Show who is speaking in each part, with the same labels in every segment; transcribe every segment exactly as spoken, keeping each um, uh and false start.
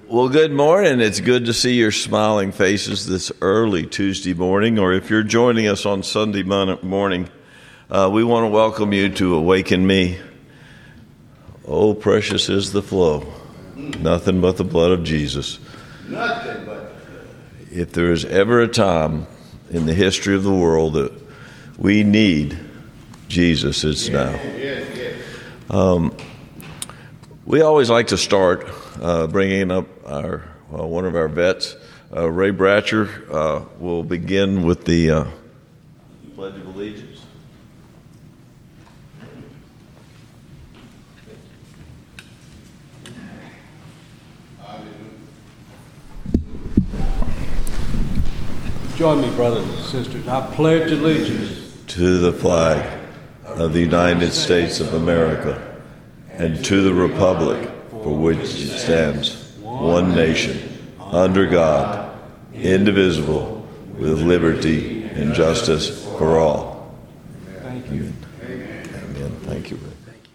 Speaker 1: Well, good morning. It's good to see your smiling faces this early Tuesday morning, or if you're joining us on Sunday morning, uh, we want to welcome you to Awaken Me. Oh, precious is the flow. Nothing but the blood of Jesus.
Speaker 2: Nothing but.
Speaker 1: If there is ever a time in the history of the world that we need Jesus, it's
Speaker 2: yes,
Speaker 1: now.
Speaker 2: Yes, yes.
Speaker 1: Um, we always like to start uh, bringing up our uh, one of our vets, uh, Ray Bratcher, uh, will begin with the uh, Pledge of Allegiance.
Speaker 3: Join me, brothers and sisters. I pledge allegiance
Speaker 1: to the flag of the United States of America and to the republic for which it stands, one nation, under God, indivisible, with liberty and justice for all.
Speaker 3: Thank you.
Speaker 1: Amen. Thank you, Rick.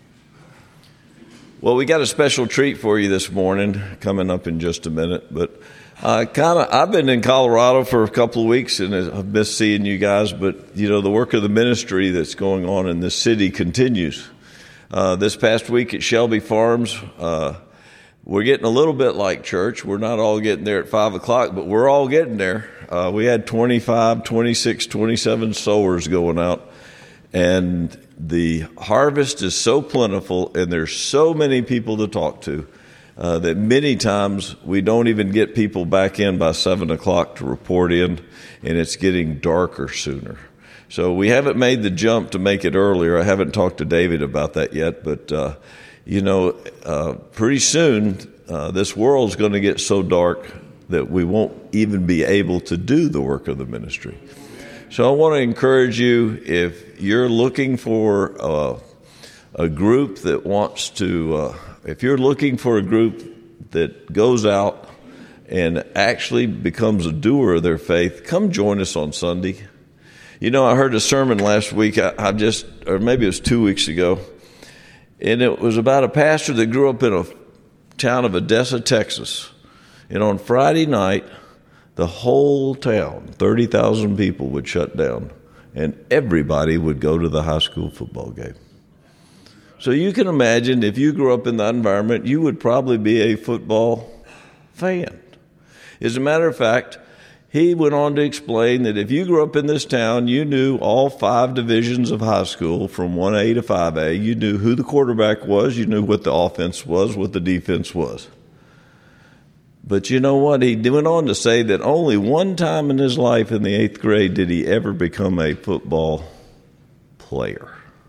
Speaker 1: Well, we got a special treat for you this morning coming up in just a minute, but Uh, kind of. I've been in Colorado for a couple of weeks, and I've missed seeing you guys. But you know, the work of the ministry that's going on in this city continues. Uh, this past week at Shelby Farms, uh, we're getting a little bit like church. We're not all getting there at five o'clock, but we're all getting there. Uh, we had twenty-five, twenty-six, twenty-seven sowers going out, and the harvest is so plentiful, and there's so many people to talk to. Uh, that many times we don't even get people back in by seven o'clock to report in, and it's getting darker sooner. So we haven't made the jump to make it earlier. I haven't talked to David about that yet, but, uh, you know, uh, pretty soon uh, this world's going to get so dark that we won't even be able to do the work of the ministry. So I want to encourage you, if you're looking for uh, a group that wants to... Uh, If you're looking for a group that goes out and actually becomes a doer of their faith, come join us on Sunday. You know, I heard a sermon last week, I, I just, or maybe it was two weeks ago, and it was about a pastor that grew up in a town of Odessa, Texas. And on Friday night, the whole town, thirty thousand people, would shut down, and everybody would go to the high school football game. So you can imagine if you grew up in that environment, you would probably be a football fan. As a matter of fact, he went on to explain that if you grew up in this town, you knew all five divisions of high school from one A to five A. You knew who the quarterback was. You knew what the offense was, what the defense was. But you know what? He went on to say that only one time in his life in the eighth grade did he ever become a football player.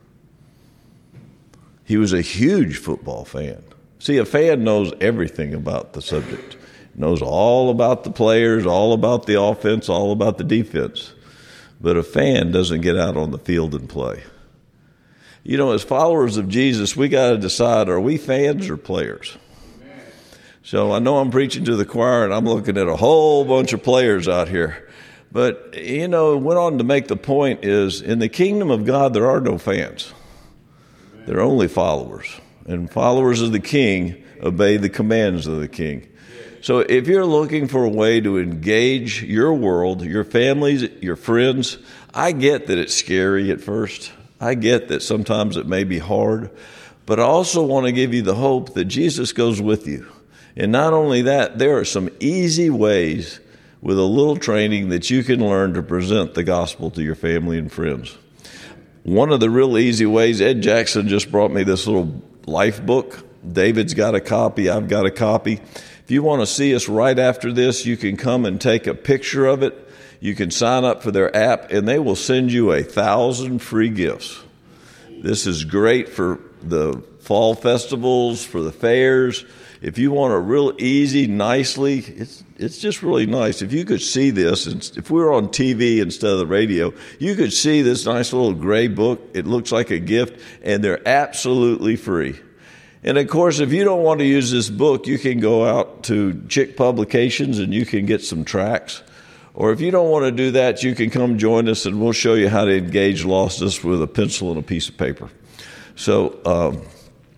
Speaker 1: He was a huge football fan. See, a fan knows everything about the subject. Knows all about the players, all about the offense, all about the defense. But a fan doesn't get out on the field and play. You know, as followers of Jesus, we got to decide, are we fans or players? Amen. So I know I'm preaching to the choir, and I'm looking at a whole bunch of players out here. But, you know, went on to make the point is, in the kingdom of God, there are no fans. They're only followers, and followers of the king obey the commands of the king. So if you're looking for a way to engage your world, your families, your friends, I get that it's scary at first. I get that sometimes it may be hard, but I also want to give you the hope that Jesus goes with you. And not only that, there are some easy ways with a little training that you can learn to present the gospel to your family and friends. One of the real easy ways, Ed Jackson just brought me this little life book. David's got a copy. I've got a copy. If you want to see us right after this, you can come and take a picture of it. You can sign up for their app, and they will send you a thousand free gifts. This is great for the fall festivals, for the fairs. If you want a real easy, nicely, it's it's just really nice. If you could see this, if we were on T V instead of the radio, you could see this nice little gray book. It looks like a gift, and they're absolutely free. And, of course, if you don't want to use this book, you can go out to Chick Publications and you can get some tracts. Or if you don't want to do that, you can come join us, and we'll show you how to engage lostness with a pencil and a piece of paper. So um,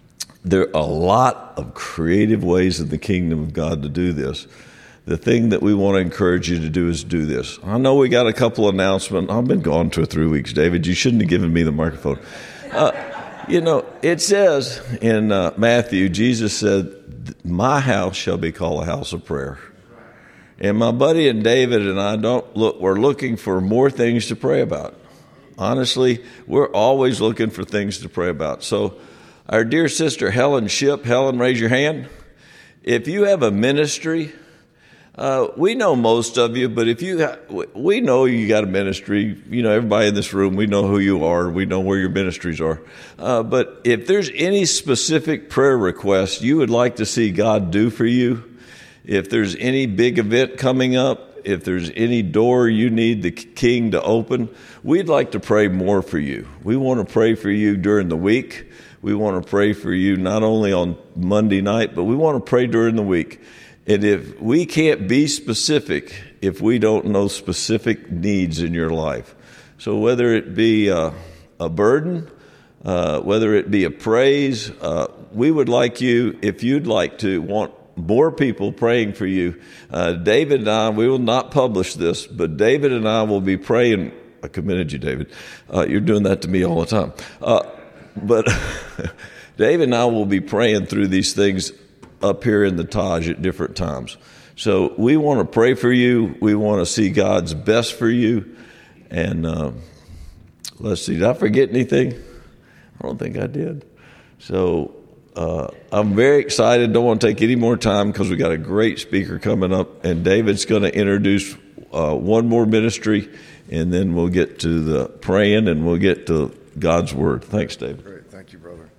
Speaker 1: there are a lot of creative ways in the kingdom of God to do this. The thing that we want to encourage you to do is do this. I know we got a couple announcements. I've been gone two or three weeks, David. You shouldn't have given me the microphone. Uh, you know, it says in uh, Matthew, Jesus said, my house shall be called a house of prayer. And my buddy and David and I don't look, we're looking for more things to pray about. Honestly, we're always looking for things to pray about. So our dear sister Helen Ship, Helen, raise your hand. If you have a ministry, uh, we know most of you, but if you, ha- we know you got a ministry. You know, everybody in this room, we know who you are. We know where your ministries are. Uh, but if there's any specific prayer request you would like to see God do for you, if there's any big event coming up, if there's any door you need the King to open, we'd like to pray more for you. We want to pray for you during the week. We want to pray for you not only on Monday night, but we want to pray during the week. And if we can't be specific, if we don't know specific needs in your life, so whether it be a, a burden, uh, whether it be a praise, uh, we would like you, if you'd like to want more people praying for you. Uh, David and I, we will not publish this, but David and I will be praying. I commended you, David. Uh, you're doing that to me all the time. Uh, but David and I will be praying through these things up here in the Taj at different times. So we want to pray for you. We want to see God's best for you. And uh, let's see, did I forget anything? I don't think I did. So Uh, I'm very excited. Don't want to take any more time because we got a great speaker coming up, and David's going to introduce uh, one more ministry, and then we'll get to the praying and we'll get to God's word. Thanks, David.
Speaker 4: Great, thank you, brother.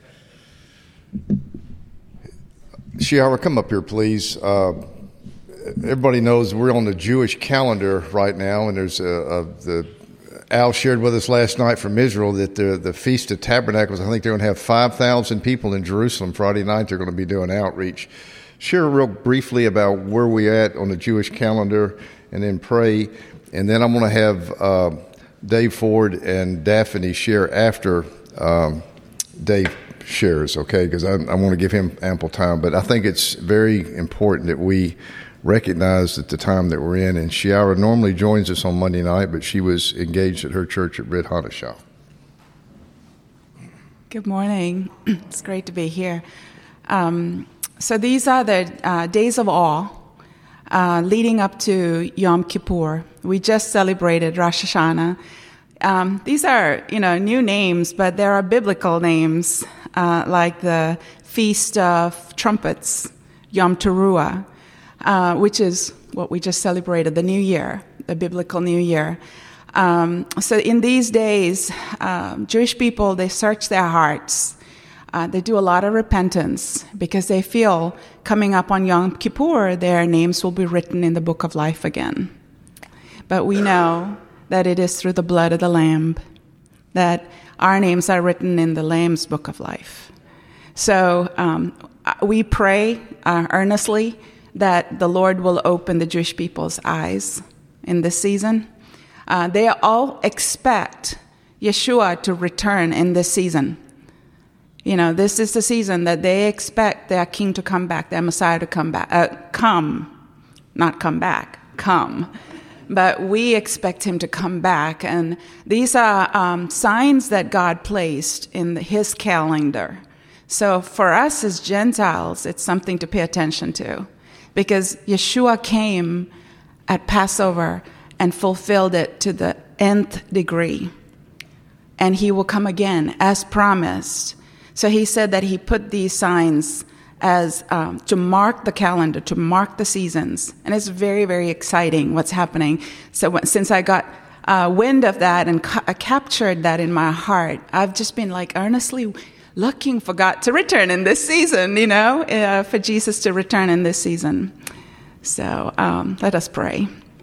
Speaker 4: Shiara, come up here, please. Uh, everybody knows we're on the Jewish calendar right now, and there's a, a the. Al shared with us last night from Israel that the the Feast of Tabernacles, I think they're going to have five thousand people in Jerusalem Friday night. They're going to be doing outreach. Share real briefly about where we at on the Jewish calendar, and then pray. And then I'm going to have uh, Dave Ford and Daphne share after um, Dave shares, okay? Because I, I want to give him ample time. But I think it's very important that we recognize at the time that we're in. And Shiara normally joins us on Monday night, but she was engaged at her church at Brit Hadashah.
Speaker 5: Good morning. It's great to be here. Um, so these are the uh, days of awe uh, leading up to Yom Kippur. We just celebrated Rosh Hashanah. Um, these are, you know, new names, but there are biblical names uh, like the Feast of Trumpets, Yom Teruah, Uh, which is what we just celebrated, the New Year, the biblical New Year. Um, so in these days, um, Jewish people, they search their hearts. Uh, they do a lot of repentance because they feel coming up on Yom Kippur, their names will be written in the book of life again. But we know that it is through the blood of the Lamb that our names are written in the Lamb's book of life. So um, we pray uh, earnestly that the Lord will open the Jewish people's eyes in this season. Uh, they all expect Yeshua to return in this season. You know, this is the season that they expect their king to come back, their Messiah to come back. Uh, come, not come back, come. But we expect him to come back. And these are um, signs that God placed in the, his calendar. So for us as Gentiles, it's something to pay attention to. Because Yeshua came at Passover and fulfilled it to the nth degree. And he will come again as promised. So he said that he put these signs as um, to mark the calendar, to mark the seasons. And it's very, very exciting what's happening. So when, since I got uh, wind of that and ca- captured that in my heart, I've just been like earnestly looking for God to return in this season, you know, uh, for Jesus to return in this season. So um, let us pray.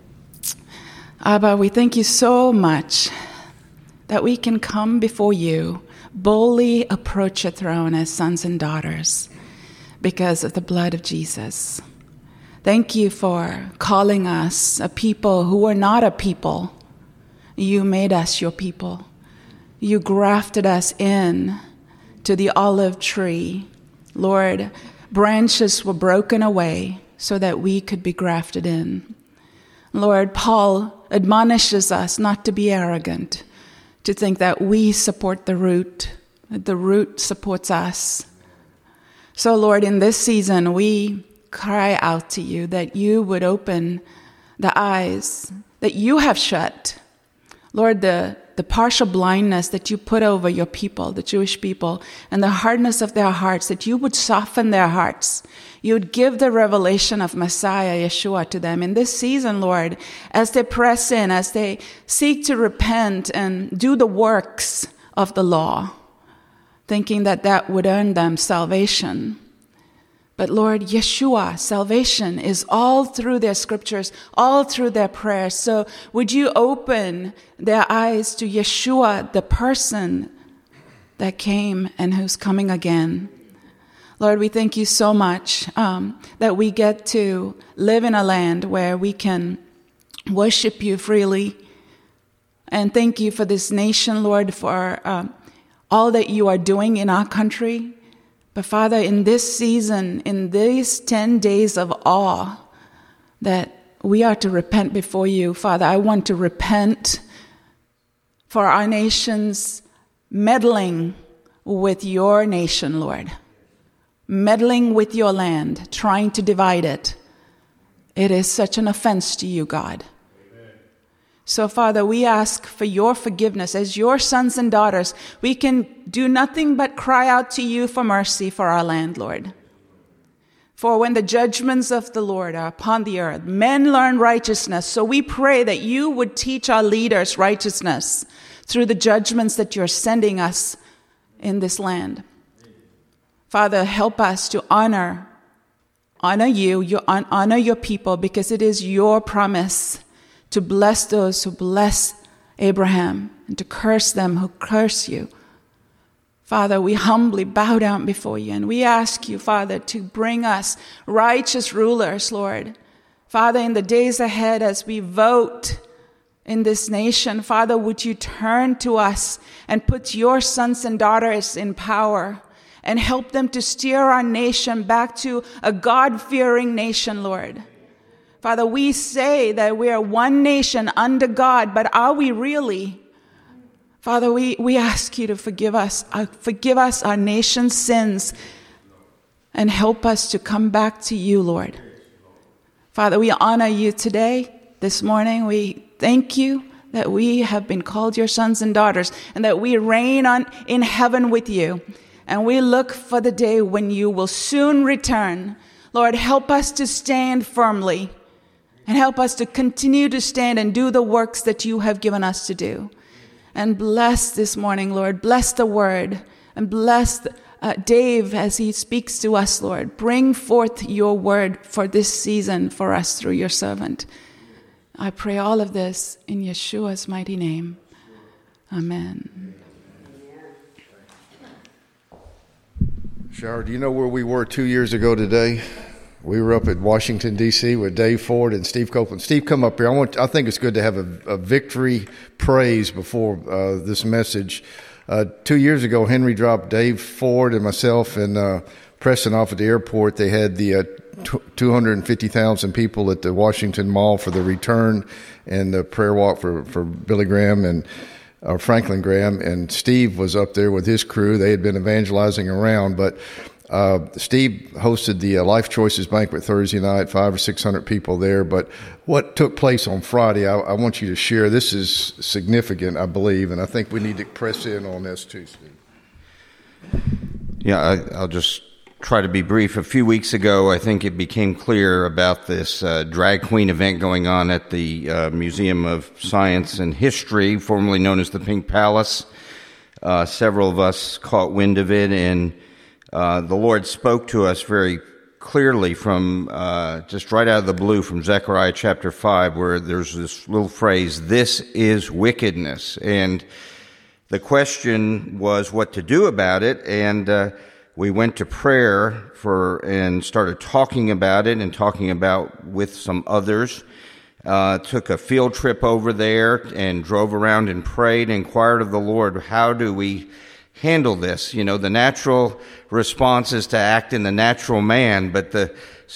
Speaker 5: Abba, we thank you so much that we can come before you, boldly approach your throne as sons and daughters because of the blood of Jesus. Thank you for calling us a people who are not a people. You made us your people. You grafted us in to the olive tree Lord, branches were broken away so that we could be grafted in. Lord, Paul admonishes us not to be arrogant, to think that we support the root, that the root supports us. So, Lord, in this season, we cry out to you that you would open the eyes that you have shut. Lord, the, the partial blindness that you put over your people, the Jewish people, and the hardness of their hearts, that you would soften their hearts. You would give the revelation of Messiah, Yeshua, to them in this season, Lord, as they press in, as they seek to repent and do the works of the law, thinking that that would earn them salvation. But Lord, Yeshua, salvation is all through their scriptures, all through their prayers. So would you open their eyes to Yeshua, the person that came and who's coming again? Lord, we thank you so much um, that we get to live in a land where we can worship you freely. And thank you for this nation, Lord, for um, all that you are doing in our country. But Father, in this season, in these ten days of awe, that we are to repent before you. Father, I want to repent for our nation's meddling with your nation, Lord. Meddling with your land, trying to divide it. It is such an offense to you, God. So, Father, we ask for your forgiveness. As your sons and daughters, we can do nothing but cry out to you for mercy for our land, Lord. For when the judgments of the Lord are upon the earth, men learn righteousness. So we pray that you would teach our leaders righteousness through the judgments that you're sending us in this land. Father, help us to honor, honor you, you honor your people, because it is your promise to bless those who bless Abraham and to curse them who curse you. Father, we humbly bow down before you and we ask you, Father, to bring us righteous rulers, Lord. Father, in the days ahead as we vote in this nation, Father, would you turn to us and put your sons and daughters in power and help them to steer our nation back to a God-fearing nation, Lord. Father, we say that we are one nation under God, but are we really? Father, we, we ask you to forgive us, uh, forgive us our nation's sins and help us to come back to you, Lord. Father, we honor you today, this morning. We thank you that we have been called your sons and daughters and that we reign on in heaven with you. And we look for the day when you will soon return. Lord, help us to stand firmly. And help us to continue to stand and do the works that you have given us to do. And bless this morning, Lord. Bless the word. And bless uh, Dave as he speaks to us, Lord. Bring forth your word for this season for us through your servant. I pray all of this in Yeshua's mighty name. Amen.
Speaker 4: Shara, do you know where we were two years ago today? We were up at Washington, D C with Dave Ford and Steve Copeland. Steve, come up here. I want. I think it's good to have a, a victory praise before uh, this message. Uh, two years ago, Henry dropped Dave Ford and myself and uh, Preston off at the airport. They had the uh, t- two hundred fifty thousand people at the Washington Mall for the return and the prayer walk for, for Billy Graham and uh, Franklin Graham. And Steve was up there with his crew. They had been evangelizing around, but Uh, Steve hosted the uh, Life Choices Banquet Thursday night, five or six hundred people there. But what took place on Friday, I, I want you to share. This is significant, I believe, and I think we need to press in on this too, Steve.
Speaker 6: Yeah, I, I'll just try to be brief. A few weeks ago, I think it became clear about this uh, drag queen event going on at the uh, Museum of Science and History, formerly known as the Pink Palace. Uh, several of us caught wind of it, and Uh, the Lord spoke to us very clearly from uh, just right out of the blue from Zechariah chapter five, where there's this little phrase, "This is wickedness." And the question was what to do about it. And uh, we went to prayer for and started talking about it and talking about with some others. Uh, took a field trip over there and drove around and prayed and inquired of the Lord, how do we handle this. You know, the natural response is to act in the natural man, but the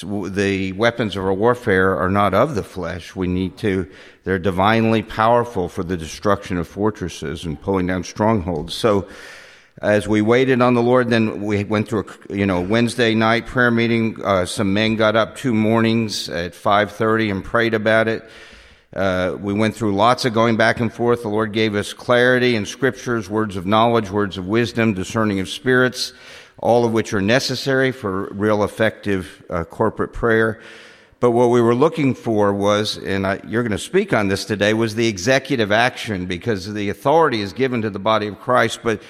Speaker 6: the weapons of our warfare are not of the flesh. We need to, they're divinely powerful for the destruction of fortresses and pulling down strongholds. So as we waited on the Lord, then we went through a, you know, Wednesday night prayer meeting. Uh, some men got up two mornings at five thirty and prayed about it. Uh, we went through lots of going back and forth. The Lord gave us clarity in scriptures, words of knowledge, words of wisdom, discerning of spirits, all of which are necessary for real effective uh, corporate prayer. But what we were looking for was, and I, you're going to speak on this today, was the executive action, because the authority is given to the body of Christ, but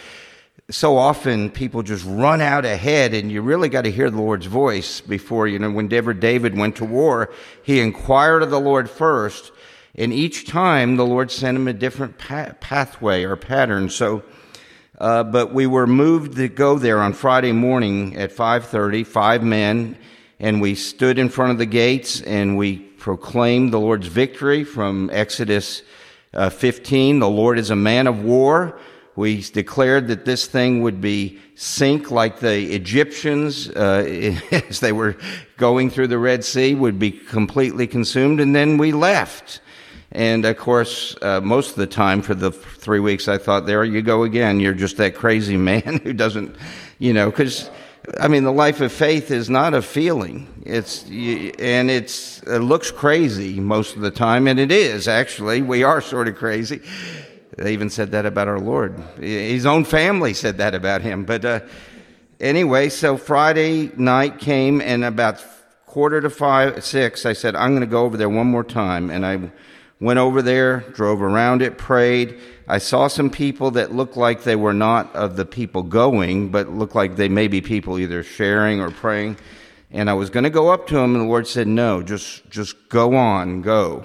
Speaker 6: so often people just run out ahead, and you really got to hear the Lord's voice before, you know, whenever David went to war, he inquired of the Lord first, and each time the Lord sent him a different pa- pathway or pattern. So Uh, but we were moved to go there on Friday morning at five thirty, five men, and we stood in front of the gates and we proclaimed the Lord's victory from Exodus uh, fifteen. The Lord is a man of war. We declared that this thing would be sink like the Egyptians uh, as they were going through the Red Sea, would be completely consumed, and then we left. And, of course, uh, most of the time for the three weeks I thought, there you go again. You're just that crazy man who doesn't, you know, because, I mean, the life of faith is not a feeling. It's, and it's, it looks crazy most of the time, and it is, actually. We are sort of crazy. They even said that about our Lord. His own family said that about him. But uh, anyway, so Friday night came, and about quarter to five, six, I said, I'm going to go over there one more time. And I went over there, drove around it, prayed. I saw some people that looked like they were not of the people going, but looked like they may be people either sharing or praying. And I was going to go up to them, and the Lord said, no, just just go on, go.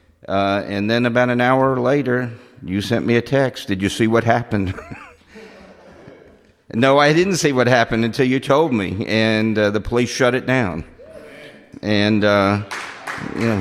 Speaker 6: Uh, and then about an hour later, you sent me a text. Did you see what happened? No, I didn't see what happened until you told me, and uh, the police shut it down. And, uh, you know...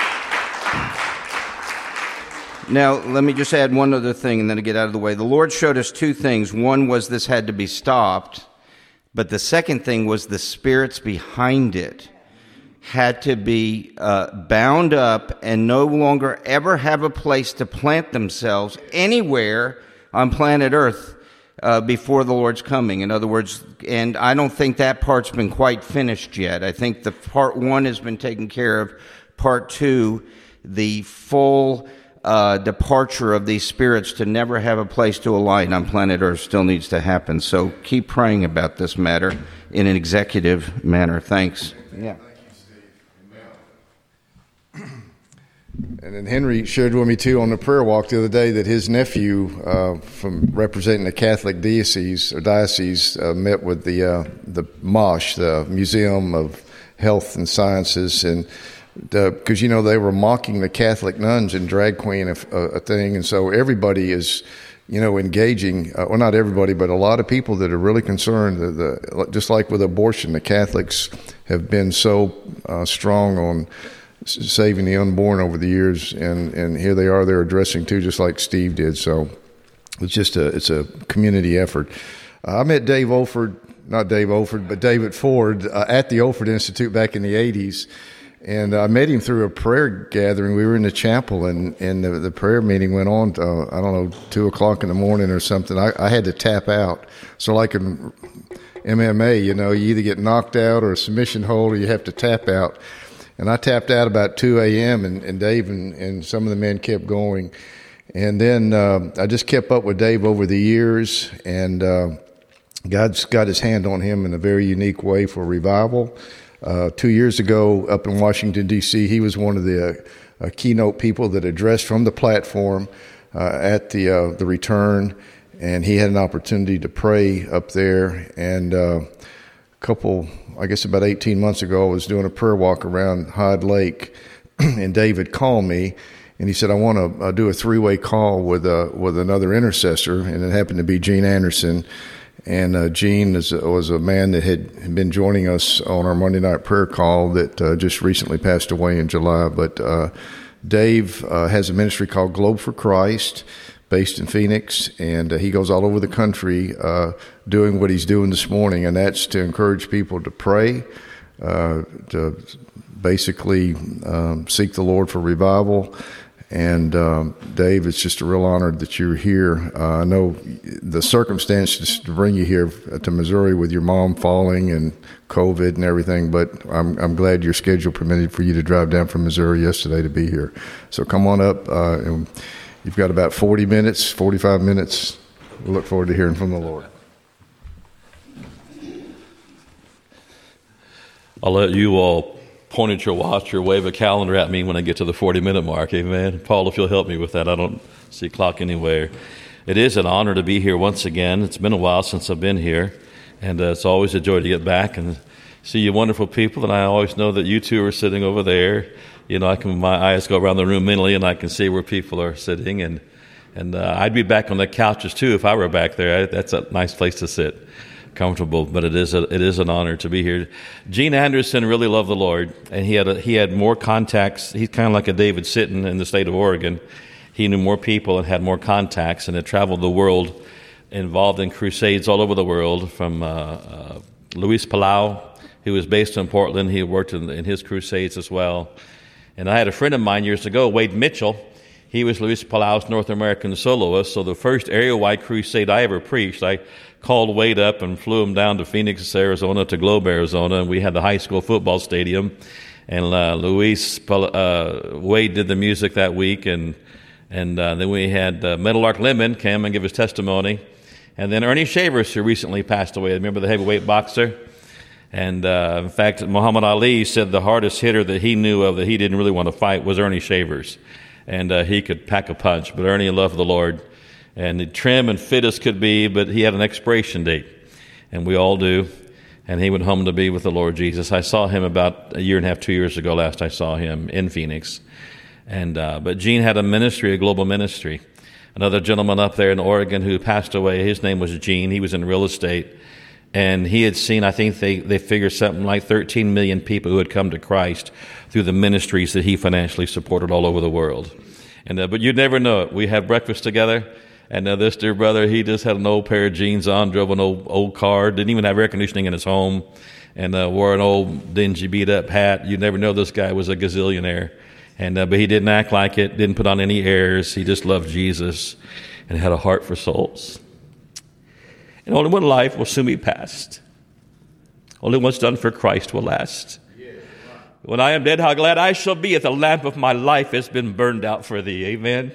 Speaker 6: Now, let me just add one other thing and then to get out of the way. The Lord showed us two things. One was this had to be stopped, but the second thing was the spirits behind it had to be uh, bound up and no longer ever have a place to plant themselves anywhere on planet Earth uh, before the Lord's coming. In other words, and I don't think that part's been quite finished yet. I think the part one has been taken care of. Part two, the full Uh, departure of these spirits to never have a place to alight on planet Earth still needs to happen. So keep praying about this matter in an executive manner. Thanks. Yeah.
Speaker 4: And then Henry shared with me too on the prayer walk the other day that his nephew, uh, from representing the Catholic diocese or diocese, uh, met with the uh, the MOSH, the Museum of Health and Sciences, and because, you know, they were mocking the Catholic nuns and drag queen a, a thing. And so everybody is, you know, engaging, uh, well, not everybody, but a lot of people that are really concerned. The, the, just like with abortion, the Catholics have been so uh, strong on saving the unborn over the years. And, and here they are, they're addressing too, just like Steve did. So it's just a, it's a community effort. Uh, I met Dave Olford, not Dave Olford, but David Ford uh, at the Olford Institute back in the eighties. And I met him through a prayer gathering. We were in the chapel, and, and the, the prayer meeting went on, to, uh, I don't know, two o'clock in the morning or something. I, I had to tap out. So like in M M A, you know, you either get knocked out or a submission hold, or you have to tap out. And I tapped out about two a.m., and, and Dave and, and some of the men kept going. And then uh, I just kept up with Dave over the years, and uh, God's got his hand on him in a very unique way for revival. Uh, two years ago, up in Washington, D C, he was one of the uh, keynote people that addressed from the platform uh, at the uh, the return, and he had an opportunity to pray up there. And uh, a couple, I guess about eighteen months ago, I was doing a prayer walk around Hyde Lake, and David called me, and he said, I want to uh, do a three-way call with uh, with another intercessor, and it happened to be Gene Anderson. And uh, Gene is, was a man that had been joining us on our Monday night prayer call that uh, just recently passed away in July. But uh, Dave uh, has a ministry called Globe for Christ. based in Phoenix, and uh, he goes all over the country uh, doing what he's doing this morning, and that's to encourage people to pray, uh, to basically um, seek the Lord for revival. And um, Dave, it's just a real honor that you're here. Uh, I know the circumstances to bring you here to Missouri with your mom falling and COVID and everything, but I'm, I'm glad your schedule permitted for you to drive down from Missouri yesterday to be here. So come on up. Uh, and you've got about forty minutes, forty-five minutes. We look forward to hearing from the Lord.
Speaker 7: I'll let you all point at your watch or wave a calendar at me when I get to the forty-minute mark. Amen. Paul, if you'll help me with that. I don't see a clock anywhere. It is an honor to be here once again. It's been a while since I've been here, and uh, it's always a joy to get back and see you wonderful people. And I always know that you two are sitting over there. You know, I can my eyes go around the room mentally, and I can see where people are sitting. And and uh, I'd be back on the couches too if I were back there. I, that's a nice place to sit. Comfortable, but it is a, it is an honor to be here. Gene Anderson really loved the Lord, and he had a, he had more contacts. He's kind of like a David Sitton in the state of Oregon. He knew more people and had more contacts, and had traveled the world, involved in crusades all over the world. From uh, uh, Luis Palau, who was based in Portland, he worked in, in his crusades as well. And I had a friend of mine years ago, Wade Mitchell. He was Luis Palau's North American soloist. So the first area-wide crusade I ever preached, I called Wade up and flew him down to Phoenix, Arizona, to Globe, Arizona, and we had the high school football stadium. And uh, Luis uh, Wade did the music that week, and and uh, then we had uh, Meadowlark Lemon came and give his testimony, and then Ernie Shavers, who recently passed away. Remember the heavyweight boxer? And uh, in fact, Muhammad Ali said the hardest hitter that he knew of that he didn't really want to fight was Ernie Shavers, and uh, he could pack a punch. But Ernie loved the Lord. And trim and fit as could be, but he had an expiration date, and we all do. And he went home to be with the Lord Jesus. I saw him about a year and a half, two years ago. Last I saw him in Phoenix, and uh, but Gene had a ministry, a global ministry. Another gentleman up there in Oregon who passed away. His name was Gene. He was in real estate, and he had seen. I think they they figured something like thirteen million people who had come to Christ through the ministries that he financially supported all over the world. And uh, but you'd never know it. We had breakfast together. And uh, this dear brother, he just had an old pair of jeans on, drove an old old car, didn't even have air conditioning in his home, and uh, wore an old dingy beat-up hat. You'd never know this guy was a gazillionaire. And uh, but he didn't act like it, didn't put on any airs. He just loved Jesus and had a heart for souls. And only one life will soon be passed. Only what's done for Christ will last. When I am dead, how glad I shall be if the lamp of my life has been burned out for thee. Amen.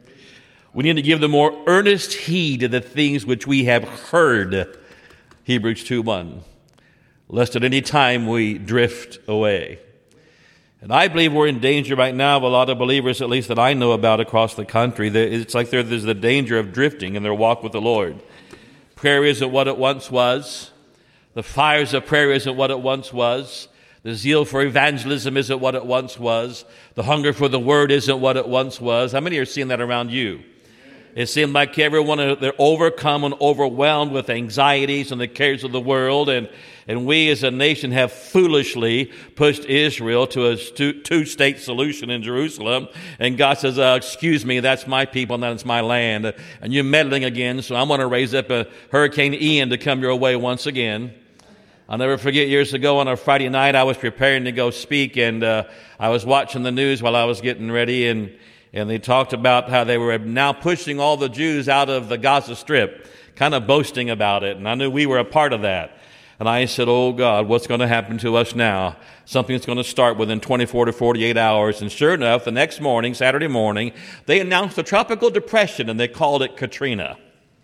Speaker 7: We need to give the more earnest heed to the things which we have heard, Hebrews two one, lest at any time we drift away. And I believe we're in danger right now of a lot of believers, at least that I know about across the country. It's like there's the danger of drifting in their walk with the Lord. Prayer isn't what it once was. The fires of prayer isn't what it once was. The zeal for evangelism isn't what it once was. The hunger for the word isn't what it once was. How many are seeing that around you? It seemed like everyone, they're overcome and overwhelmed with anxieties and the cares of the world. And, and we as a nation have foolishly pushed Israel to a two-state solution in Jerusalem. And God says, uh, excuse me, that's my people and that's my land. And you're meddling again, so I'm going to raise up a Hurricane Ian to come your way once again. I'll never forget years ago on a Friday night, I was preparing to go speak, and uh, I was watching the news while I was getting ready, and And they talked about how they were now pushing all the Jews out of the Gaza Strip, kind of boasting about it. And I knew we were a part of that. And I said, oh, God, what's going to happen to us now? Something's going to start within twenty-four to forty-eight hours. And sure enough, the next morning, Saturday morning, they announced a tropical depression, and they called it Katrina.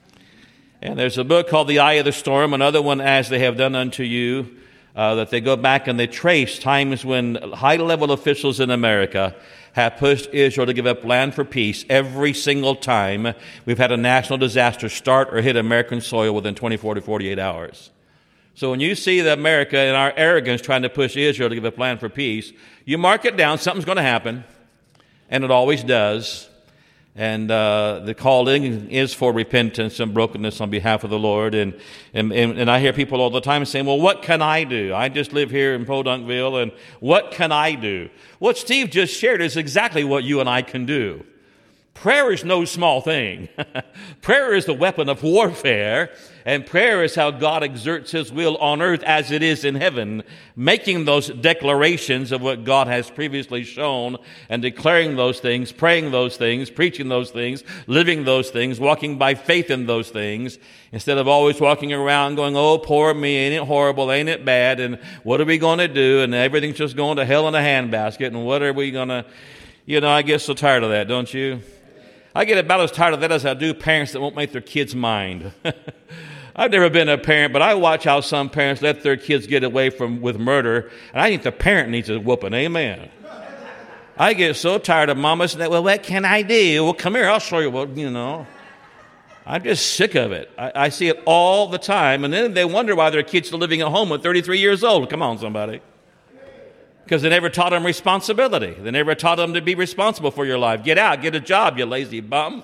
Speaker 7: And there's a book called The Eye of the Storm, another one, As They Have Done Unto You, uh, that they go back and they trace times when high-level officials in America have pushed Israel to give up land for peace every single time we've had a national disaster start or hit American soil within twenty-four to forty-eight hours. So when you see that America and our arrogance trying to push Israel to give up land for peace, you mark it down, something's going to happen, and it always does. And uh, the calling is for repentance and brokenness on behalf of the Lord. And, and, and I hear people all the time saying, well, what can I do? I just live here in Podunkville, and what can I do? What Steve just shared is exactly what you and I can do. Prayer is no small thing. Prayer is the weapon of warfare, and prayer is how God exerts his will on earth as it is in heaven, making those declarations of what God has previously shown and declaring those things, praying those things, preaching those things, living those things, walking by faith in those things, instead of always walking around going, oh, poor me, ain't it horrible, ain't it bad, and what are we going to do, and everything's just going to hell in a handbasket, and what are we going to, you know, I get so tired of that, don't you? I get about as tired of that as I do parents that won't make their kids mind. I've never been a parent, but I watch how some parents let their kids get away from with murder, and I think the parent needs a whooping. Amen. I get so tired of mamas that, well, what can I do? Well, come here, I'll show you what, you know. I'm just sick of it. I, I see it all the time, and then they wonder why their kids are living at home at thirty-three years old. Come on, somebody. Because they never taught them responsibility. They never taught them to be responsible for your life. Get out, get a job, you lazy bum.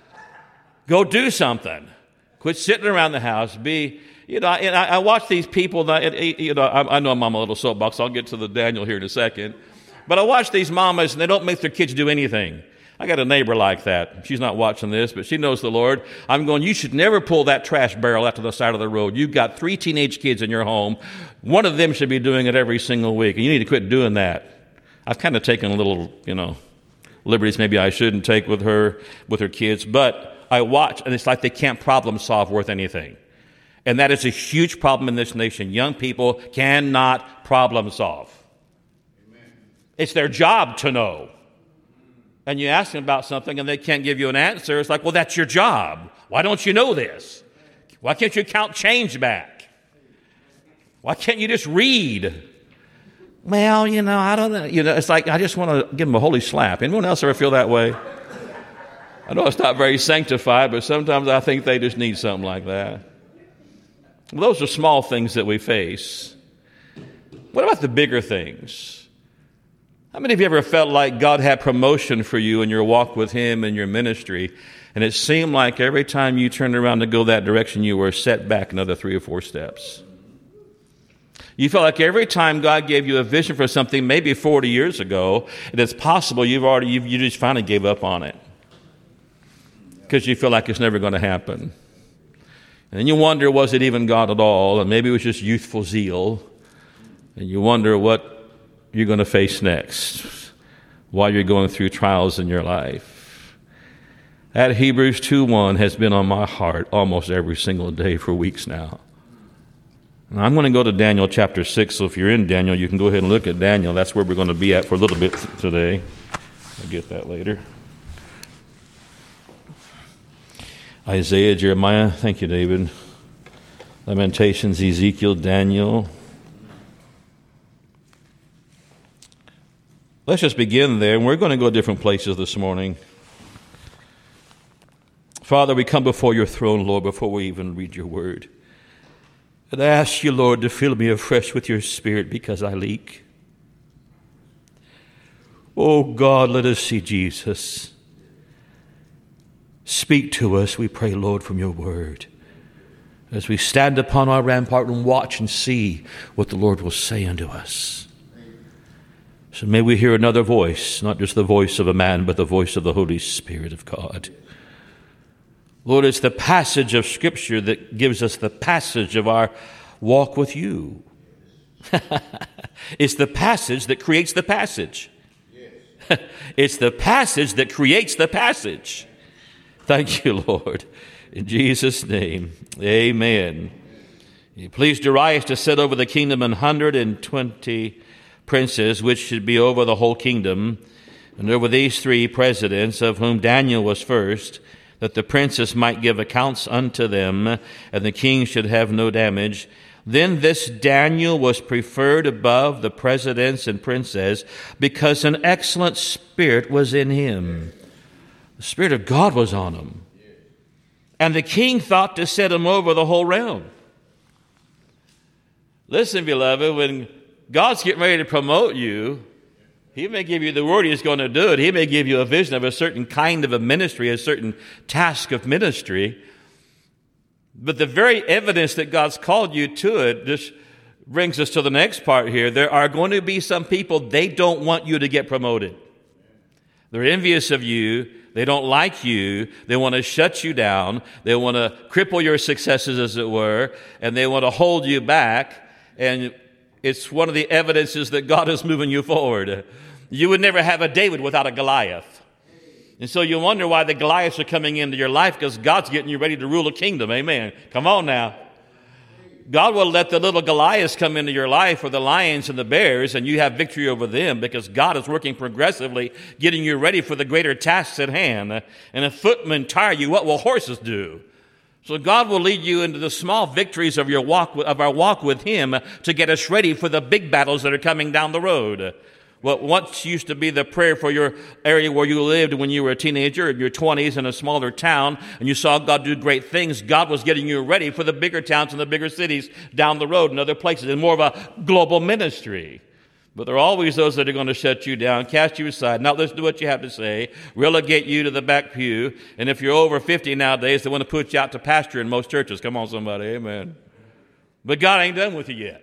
Speaker 7: Go do something. Quit sitting around the house. Be, you know, and I, I watch these people, that, you know, I, I know I'm on my little soapbox. I'll get to the Daniel here in a second. But I watch these mamas, and they don't make their kids do anything. I got a neighbor like that. She's not watching this, but she knows the Lord. I'm going, you should never pull that trash barrel out to the side of the road. You've got three teenage kids in your home. One of them should be doing it every single week, and you need to quit doing that. I've kind of taken a little, you know, liberties maybe I shouldn't take with her, with her kids, but I watch, and it's like they can't problem solve worth anything. And that is a huge problem in this nation. Young people cannot problem solve. Amen. It's their job to know. And you ask them about something and they can't give you an answer. It's like, well, that's your job. Why don't you know this? Why can't you count change back? Why can't you just read? Well, you know, I don't know. You know, it's like I just want to give them a holy slap. Anyone else ever feel that way? I know it's not very sanctified, but sometimes I think they just need something like that. Well, those are small things that we face. What about the bigger things? How many of you ever felt like God had promotion for you in your walk with him and your ministry, and it seemed like every time you turned around to go that direction, you were set back another three or four steps? You felt like every time God gave you a vision for something, maybe forty years ago, and it's possible you've already, you've, you just finally gave up on it because you feel like it's never going to happen. And then you wonder, was it even God at all? And maybe it was just youthful zeal. And you wonder what you're going to face next while you're going through trials in your life. That Hebrews two one has been on my heart almost every single day for weeks now. And I'm going to go to Daniel chapter six, so if you're in Daniel, you can go ahead and look at Daniel. That's where we're going to be at for a little bit today. I'll get that later. Isaiah, Jeremiah, thank you, David. Lamentations, Ezekiel, Daniel. Let's just begin there, and we're going to go different places this morning. Father, we come before your throne, Lord, before we even read your word. And I ask you, Lord, to fill me afresh with your spirit because I leak. Oh, God, let us see Jesus. Speak to us, we pray, Lord, from your word, as we stand upon our rampart and watch and see what the Lord will say unto us. So may we hear another voice, not just the voice of a man, but the voice of the Holy Spirit of God. Lord, it's the passage of Scripture that gives us the passage of our walk with you. It's the passage that creates the passage. It's the passage that creates the passage. Thank you, Lord. In Jesus' name, amen. You pleased Darius to set over the kingdom one hundred twenty princes, which should be over the whole kingdom, and over these three presidents, of whom Daniel was first, that the princes might give accounts unto them, and the king should have no damage. Then this Daniel was preferred above the presidents and princes, because an excellent spirit was in him. The Spirit of God was on him. And the king thought to set him over the whole realm. Listen, beloved, when God's getting ready to promote you, he may give you the word he's going to do it. He may give you a vision of a certain kind of a ministry, a certain task of ministry. But the very evidence that God's called you to it just brings us to the next part here. There are going to be some people, they don't want you to get promoted. They're envious of you. They don't like you. They want to shut you down. They want to cripple your successes, as it were, and they want to hold you back. And it's one of the evidences that God is moving you forward. You would never have a David without a Goliath. And so you wonder why the Goliaths are coming into your life, because God's getting you ready to rule a kingdom. Amen. Come on now. God will let the little Goliaths come into your life, or the lions and the bears, and you have victory over them, because God is working progressively, getting you ready for the greater tasks at hand. And if footmen tire you, what will horses do? So God will lead you into the small victories of your walk, of our walk with Him, to get us ready for the big battles that are coming down the road. What once used to be the prayer for your area where you lived when you were a teenager in your twenties in a smaller town, and you saw God do great things, God was getting you ready for the bigger towns and the bigger cities down the road and other places, and more of a global ministry. But there are always those that are going to shut you down, cast you aside, not listen to what you have to say, relegate you to the back pew, and if you're over fifty nowadays, they want to put you out to pasture in most churches. Come on, somebody, amen. But God ain't done with you yet.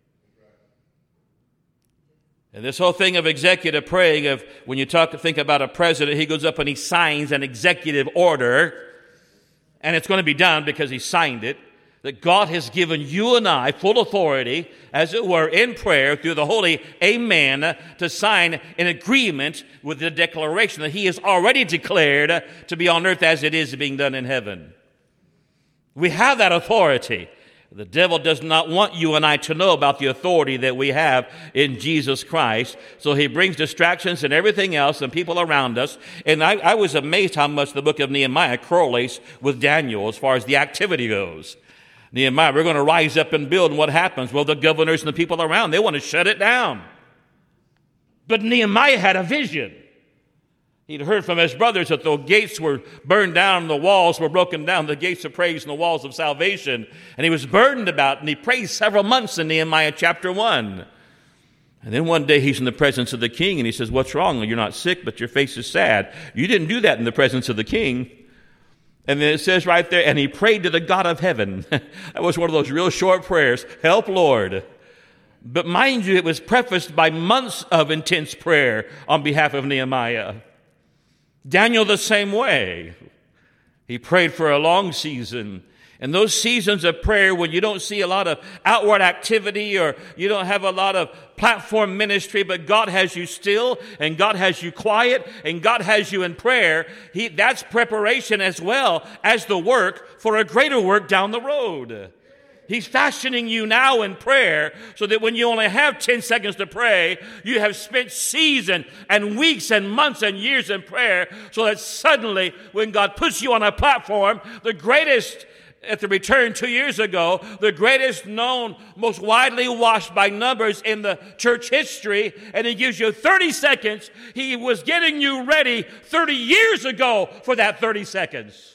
Speaker 7: And this whole thing of executive praying, of when you talk, think about a president, he goes up and he signs an executive order, and it's going to be done because he signed it, that God has given you and I full authority, as it were, in prayer through the holy amen, to sign an agreement with the declaration that He has already declared to be on earth as it is being done in heaven. We have that authority. The devil does not want you and I to know about the authority that we have in Jesus Christ. So he brings distractions and everything else and people around us. And I, I was amazed how much the book of Nehemiah correlates with Daniel as far as the activity goes. Nehemiah, we're going to rise up and build. And what happens? Well, the governors and the people around, they want to shut it down. But Nehemiah had a vision. He'd heard from his brothers that the gates were burned down, the walls were broken down, the gates of praise and the walls of salvation. And he was burdened about it, and he prayed several months in Nehemiah chapter one. And then one day he's in the presence of the king, and he says, what's wrong? You're not sick, but your face is sad. You didn't do that in the presence of the king. And then it says right there, and he prayed to the God of heaven. That was one of those real short prayers. Help, Lord. But mind you, it was prefaced by months of intense prayer on behalf of Nehemiah. Daniel the same way. He prayed for a long season. And those seasons of prayer when you don't see a lot of outward activity or you don't have a lot of platform ministry, but God has you still and God has you quiet and God has you in prayer, he, that's preparation as well as the work for a greater work down the road. He's fashioning you now in prayer so that when you only have ten seconds to pray, you have spent seasons and weeks and months and years in prayer, so that suddenly when God puts you on a platform, the greatest at the return two years ago, the greatest known, most widely watched by numbers in the church history, and he gives you thirty seconds. He was getting you ready thirty years ago for that thirty seconds.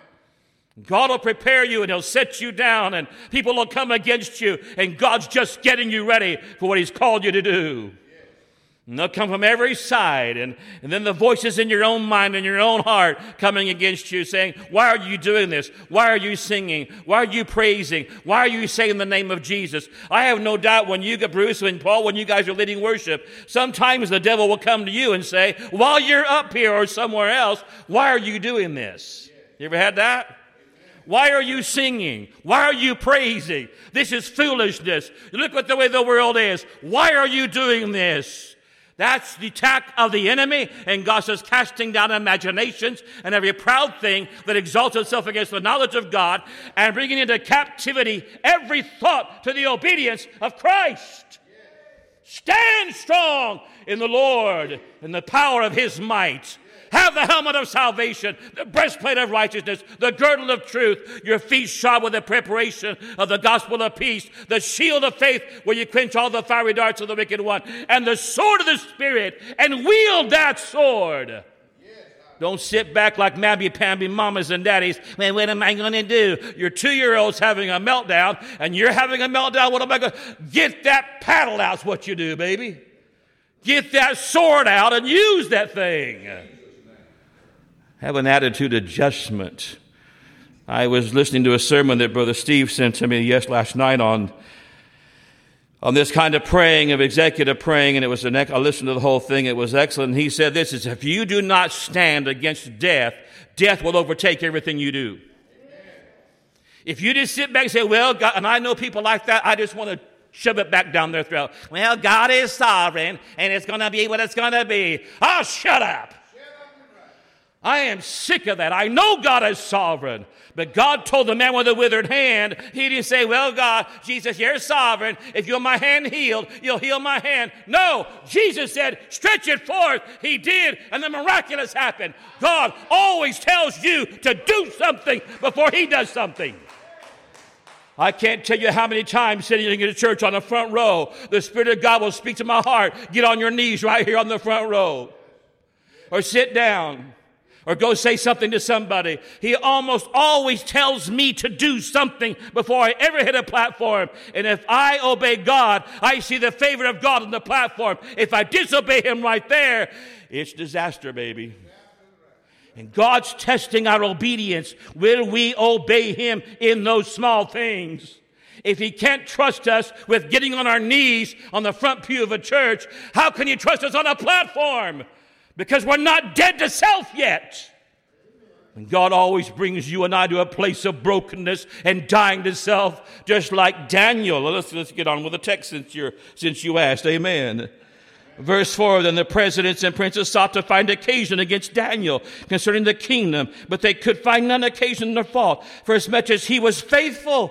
Speaker 7: God will prepare you and He'll set you down and people will come against you and God's just getting you ready for what He's called you to do. And they'll come from every side and, and then the voices in your own mind and your own heart coming against you saying, why are you doing this? Why are you singing? Why are you praising? Why are you saying the name of Jesus? I have no doubt when you, Bruce and Paul, when you guys are leading worship, sometimes the devil will come to you and say, while you're up here or somewhere else, why are you doing this? You ever had that? Why are you singing? Why are you praising? This is foolishness. Look at the way the world is. Why are you doing this? That's the attack of the enemy, and God says, casting down imaginations and every proud thing that exalts itself against the knowledge of God, and bringing into captivity every thought to the obedience of Christ. Stand strong in the Lord and the power of His might. Have the helmet of salvation, the breastplate of righteousness, the girdle of truth, your feet shod with the preparation of the gospel of peace, the shield of faith where you quench all the fiery darts of the wicked one, and the sword of the Spirit, and wield that sword. Don't sit back like mamby-pamby mamas and daddies. Man, what am I going to do? Your two-year-old's having a meltdown, and you're having a meltdown. What am I going to do? Get that paddle out's what you do, baby. Get that sword out and use that thing. Have an attitude adjustment. I was listening to a sermon that Brother Steve sent to me yes last night on
Speaker 8: on this kind of praying, of executive praying, and it was an, I listened to the whole thing. It was excellent. And he said this, is if you do not stand against death, death will overtake everything you do. If you just sit back and say, well, God, and I know people like that, I just want to shove it back down their throat. Well, God is sovereign, and it's going to be what it's going to be. Oh, shut up. I am sick of that. I know God is sovereign. But God told the man with the withered hand, he didn't say, well, God, Jesus, you're sovereign. If you're my hand healed, you'll heal my hand. No, Jesus said, stretch it forth. He did, and the miraculous happened. God always tells you to do something before he does something. I can't tell you how many times sitting in a church on the front row, the Spirit of God will speak to my heart. Get on your knees right here on the front row. Or sit down. Or go say something to somebody. He almost always tells me to do something before I ever hit a platform. And if I obey God, I see the favor of God on the platform. If I disobey him right there, it's disaster, baby. And God's testing our obedience. Will we obey him in those small things? If he can't trust us with getting on our knees on the front pew of a church, how can you trust us on a platform? Because we're not dead to self yet. And God always brings you and I to a place of brokenness and dying to self, just like Daniel. Let's, let's get on with the text since, you're, since you asked. Amen. Verse four, then the presidents and princes sought to find occasion against Daniel concerning the kingdom, but they could find none occasion nor fault, for as much as he was faithful.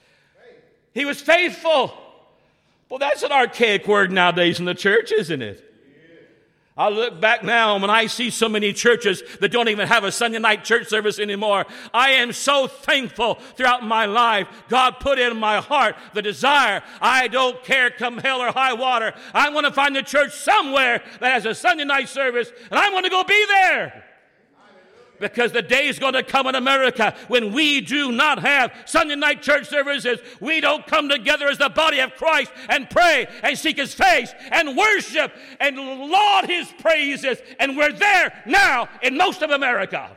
Speaker 8: He was faithful. Well, that's an archaic word nowadays in the church, isn't it? I look back now when I see so many churches that don't even have a Sunday night church service anymore. I am so thankful throughout my life. God put in my heart the desire. I don't care come hell or high water. I want to find a church somewhere that has a Sunday night service, and I want to go be there. Because the day is going to come in America when we do not have Sunday night church services. We don't come together as the body of Christ and pray and seek his face and worship and laud his praises. And we're there now in most of America.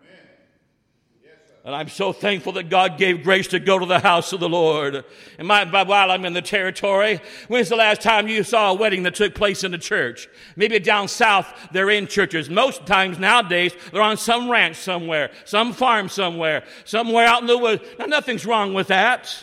Speaker 8: And I'm so thankful that God gave grace to go to the house of the Lord. And my, while I'm in the territory, when's the last time you saw a wedding that took place in the church? Maybe down south, they're in churches. Most times nowadays, they're on some ranch somewhere, some farm somewhere, somewhere out in the woods. Now, nothing's wrong with that.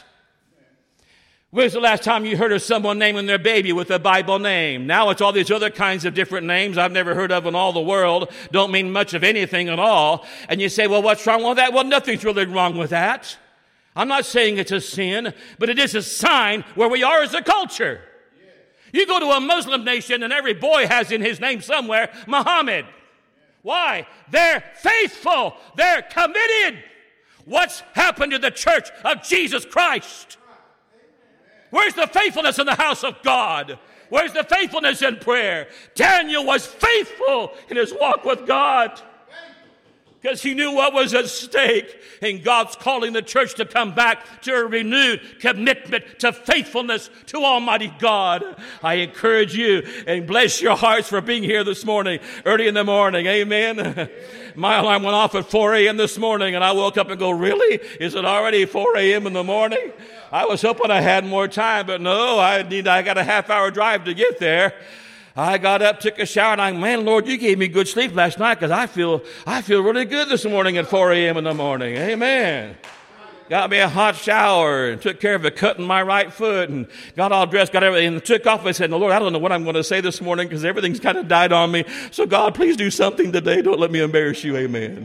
Speaker 8: When's the last time you heard of someone naming their baby with a Bible name? Now it's all these other kinds of different names I've never heard of in all the world. Don't mean much of anything at all. And you say, well, what's wrong with that? Well, nothing's really wrong with that. I'm not saying it's a sin, but it is a sign where we are as a culture. You go to a Muslim nation and every boy has in his name somewhere Muhammad. Why? They're faithful. They're committed. What's happened to the church of Jesus Christ? Where's the faithfulness in the house of God? Where's the faithfulness in prayer? Daniel was faithful in his walk with God because he knew what was at stake. And God's calling the church to come back to a renewed commitment to faithfulness to Almighty God. I encourage you and bless your hearts for being here this morning, early in the morning. Amen. My alarm went off at four a.m. this morning, and I woke up and go, really? Is it already four a.m. in the morning? I was hoping I had more time, but no, I need. I got a half-hour drive to get there. I got up, took a shower, and I, man, Lord, you gave me good sleep last night because I feel, I feel really good this morning at four a.m. in the morning. Amen. Got me a hot shower and took care of a cut in my right foot and got all dressed, got everything, and took off. I said, no, Lord, I don't know what I'm going to say this morning because everything's kind of died on me. So, God, please do something today. Don't let me embarrass you. Amen.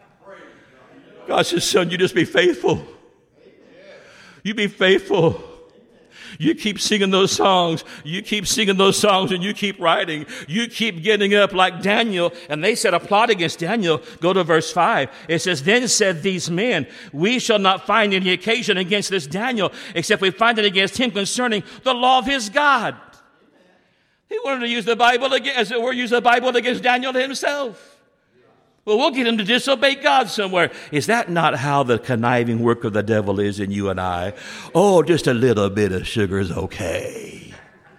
Speaker 8: God says, son, you just be faithful. You be faithful. You keep singing those songs. You keep singing those songs and you keep writing. You keep getting up like Daniel. And they set a plot against Daniel. Go to verse five. It says, then said these men, we shall not find any occasion against this Daniel, except we find it against him concerning the law of his God. He wanted to use the Bible against, as it were, use the Bible against Daniel himself. Well, we'll get him to disobey God somewhere. Is that not how the conniving work of the devil is in you and I? Oh, just a little bit of sugar is okay.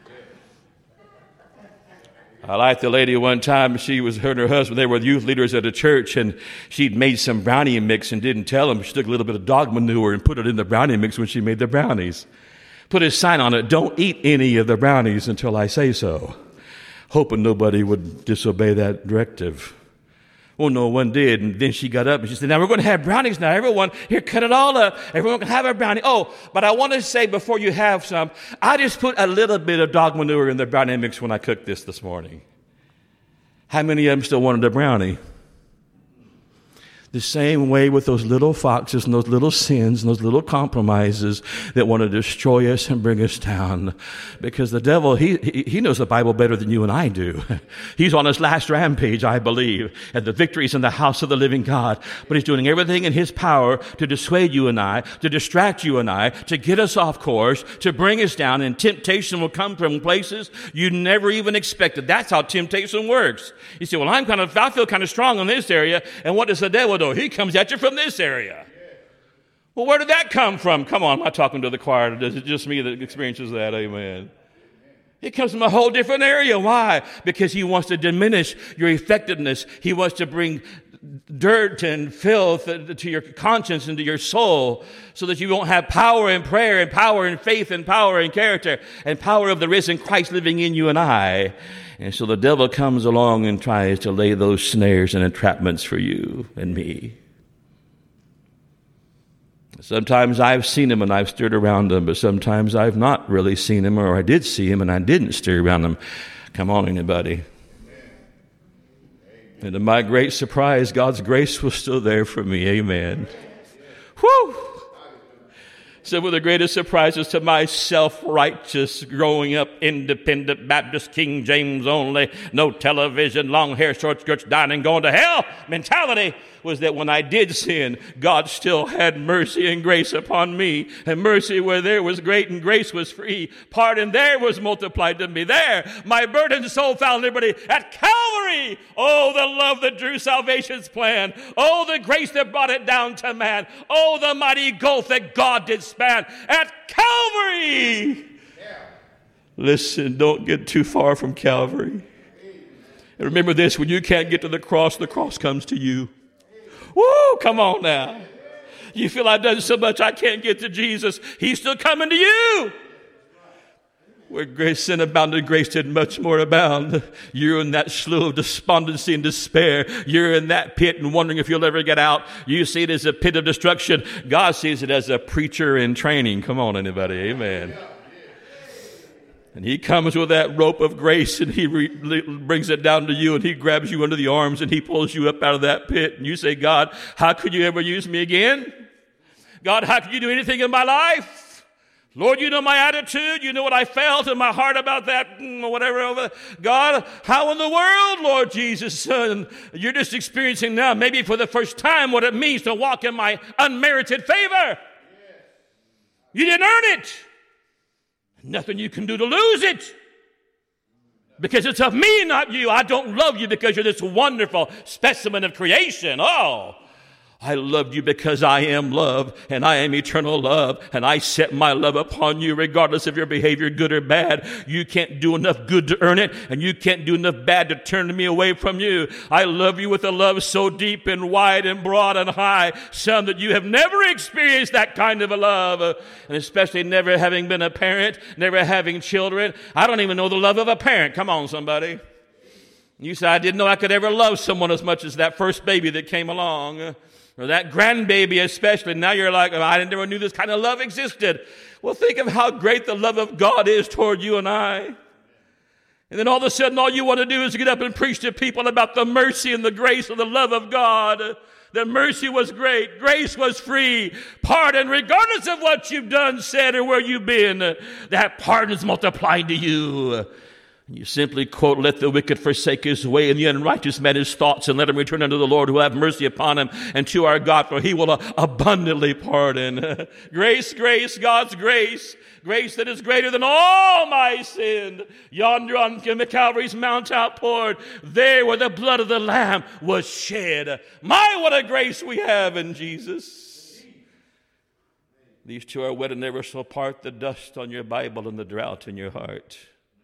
Speaker 8: I liked the lady one time. She was her and her husband. They were youth leaders at a church, and she'd made some brownie mix and didn't tell them. She took a little bit of dog manure and put it in the brownie mix when she made the brownies. put a sign on it, don't eat any of the brownies until I say so, hoping nobody would disobey that directive. Well, no one did. And then she got up and she said, now we're going to have brownies now. Everyone, here, cut it all up. Everyone can have a brownie. Oh, but I want to say before you have some, I just put a little bit of dog manure in the brownie mix when I cooked this this morning. How many of them still wanted a brownie? The same way with those little foxes and those little sins and those little compromises that want to destroy us and bring us down. Because the devil, he, he he knows the Bible better than you and I do. He's on his last rampage, I believe, and the victory's in the house of the living God. But he's doing everything in his power to dissuade you and I, to distract you and I, to get us off course, to bring us down, and temptation will come from places you never even expected. That's how temptation works. You say, well, I'm kind of, I feel kind of strong in this area, and what does the devil do? He comes at you from this area. Well, where did that come from? Come on, I'm not talking to the choir. Is it just me that experiences that? Amen. It comes from a whole different area. Why? Because he wants to diminish your effectiveness. He wants to bring dirt and filth to your conscience and to your soul so that you won't have power in prayer and power in faith and power in character and power of the risen Christ living in you and I. And so the devil comes along and tries to lay those snares and entrapments for you and me. Sometimes I've seen him and I've stirred around him, but sometimes I've not really seen him, or I did see him and I didn't stir around him. Come on, anybody. And to my great surprise, God's grace was still there for me. Amen. Whew! Some of the greatest surprises to my self-righteous, growing up independent Baptist, King James only, no television, long hair, short skirts, dying and going to hell mentality was that when I did sin, God still had mercy and grace upon me. And mercy where there was great and grace was free. Pardon there was multiplied to me. There, my burdened soul found liberty at Calvary. Oh, the love that drew salvation's plan. Oh, the grace that brought it down to man. Oh, the mighty gulf that God did span at Calvary. Yeah. Listen, don't get too far from Calvary. And remember this, when you can't get to the cross, the cross comes to you. Woo, come on now. You feel I've done so much I can't get to Jesus. He's still coming to you. Where grace sin abounded, grace did much more abound. You're in that slough of despondency and despair. You're in that pit and wondering if you'll ever get out. You see it as a pit of destruction. God sees it as a preacher in training. Come on, anybody. Amen. And he comes with that rope of grace and he re- brings it down to you and he grabs you under the arms and he pulls you up out of that pit. And you say, God, how could you ever use me again? God, how could you do anything in my life? Lord, you know my attitude. You know what I felt in my heart about that, whatever. God, how in the world, Lord Jesus, son, you're just experiencing now, maybe for the first time, what it means to walk in my unmerited favor. You didn't earn it. Nothing you can do to lose it. Because it's of me, not you. I don't love you because you're this wonderful specimen of creation. Oh, I loved you because I am love and I am eternal love and I set my love upon you regardless of your behavior, good or bad. You can't do enough good to earn it and you can't do enough bad to turn me away from you. I love you with a love so deep and wide and broad and high, son, that you have never experienced that kind of a love, and especially never having been a parent, never having children. I don't even know the love of a parent. Come on, somebody. You say, I didn't know I could ever love someone as much as that first baby that came along. Or that grandbaby especially. Now you're like, oh, I never knew this kind of love existed. Well, think of how great the love of God is toward you and I. And then all of a sudden, all you want to do is get up and preach to people about the mercy and the grace of the love of God. That mercy was great. Grace was free. Pardon, regardless of what you've done, said, or where you've been. That pardon is multiplied to you. You simply quote, let the wicked forsake his way and the unrighteous man his thoughts, and let him return unto the Lord who have mercy upon him and to our God, for he will abundantly pardon. Grace, grace, God's grace. Grace that is greater than all my sin. Yonder on Calvary's mount outpoured, there where the blood of the Lamb was shed. My, what a grace we have in Jesus. These two are wed and never shall part, the dust on your Bible and the drought in your heart.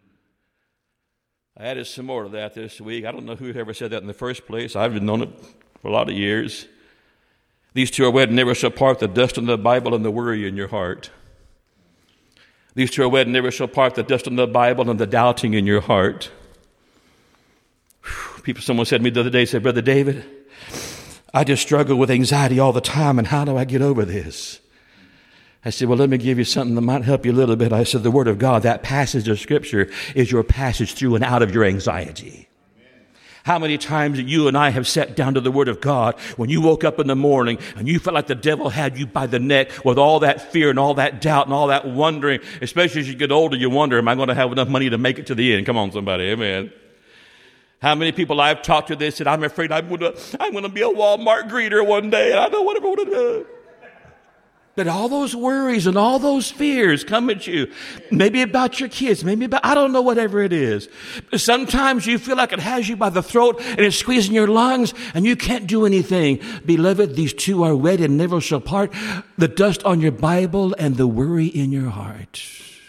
Speaker 8: I added some more to that this week. I don't know who ever said that in the first place. I've known it for a lot of years. These two are wed and never shall part, the dust in the Bible and the worry in your heart. These two are wed and never shall part, the dust on the Bible and the doubting in your heart. Whew. People, someone said to me the other day, said, Brother David, I just struggle with anxiety all the time, and how do I get over this? I said, well, let me give you something that might help you a little bit. I said, the Word of God, that passage of Scripture is your passage through and out of your anxiety. How many times you and I have sat down to the Word of God when you woke up in the morning and you felt like the devil had you by the neck with all that fear and all that doubt and all that wondering, especially as you get older, you wonder, am I going to have enough money to make it to the end? Come on, somebody. Amen. How many people I've talked to, they said, I'm afraid I'm going to, I'm going to be a Walmart greeter one day and I don't want to go to do. But all those worries and all those fears come at you. Maybe about your kids, maybe about, I don't know, whatever it is. Sometimes you feel like it has you by the throat and it's squeezing your lungs and you can't do anything. Beloved, these two are wed and never shall part. The dust on your Bible and the worry in your heart.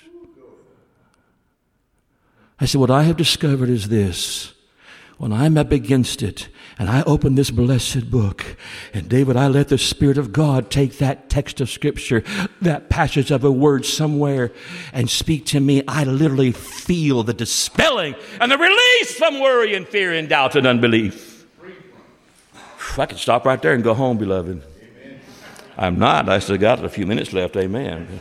Speaker 8: I said, what I have discovered is this. When I'm up against it and I open this blessed book, and David, I let the Spirit of God take that text of Scripture, that passage of a word somewhere, and speak to me, I literally feel the dispelling and the release from worry and fear and doubt and unbelief. I could stop right there and go home, beloved. Amen. I'm not. I still got a few minutes left. Amen.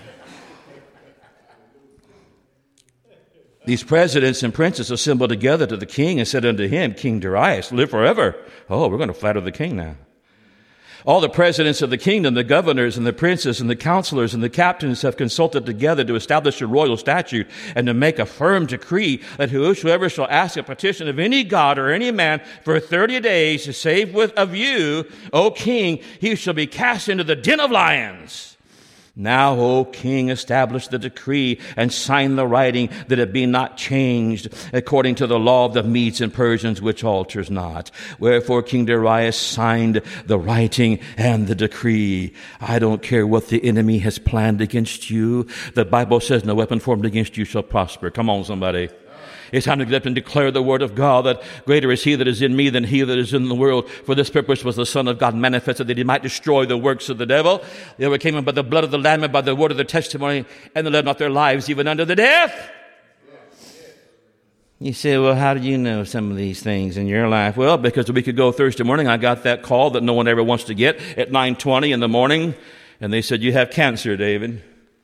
Speaker 8: These presidents and princes assembled together to the king and said unto him, King Darius, live forever. Oh, we're going to flatter the king now. All the presidents of the kingdom, the governors and the princes and the counselors and the captains have consulted together to establish a royal statute and to make a firm decree that whosoever shall ask a petition of any god or any man for thirty days to save with of you, O king, he shall be cast into the den of lions. Now, O king, establish the decree and sign the writing that it be not changed according to the law of the Medes and Persians, which alters not. Wherefore King Darius signed the writing and the decree. I don't care what the enemy has planned against you. The Bible says no weapon formed against you shall prosper. Come on, somebody. It's time to get up and declare the word of God that greater is he that is in me than he that is in the world. For this purpose was the Son of God manifested, that he might destroy the works of the devil. They overcame him by the blood of the Lamb and by the word of their testimony, and they led not their lives even unto the death. You say, well, how do you know some of these things in your life? Well, because a week ago Thursday morning, I got that call that no one ever wants to get at nine twenty in the morning, and they said, you have cancer, David.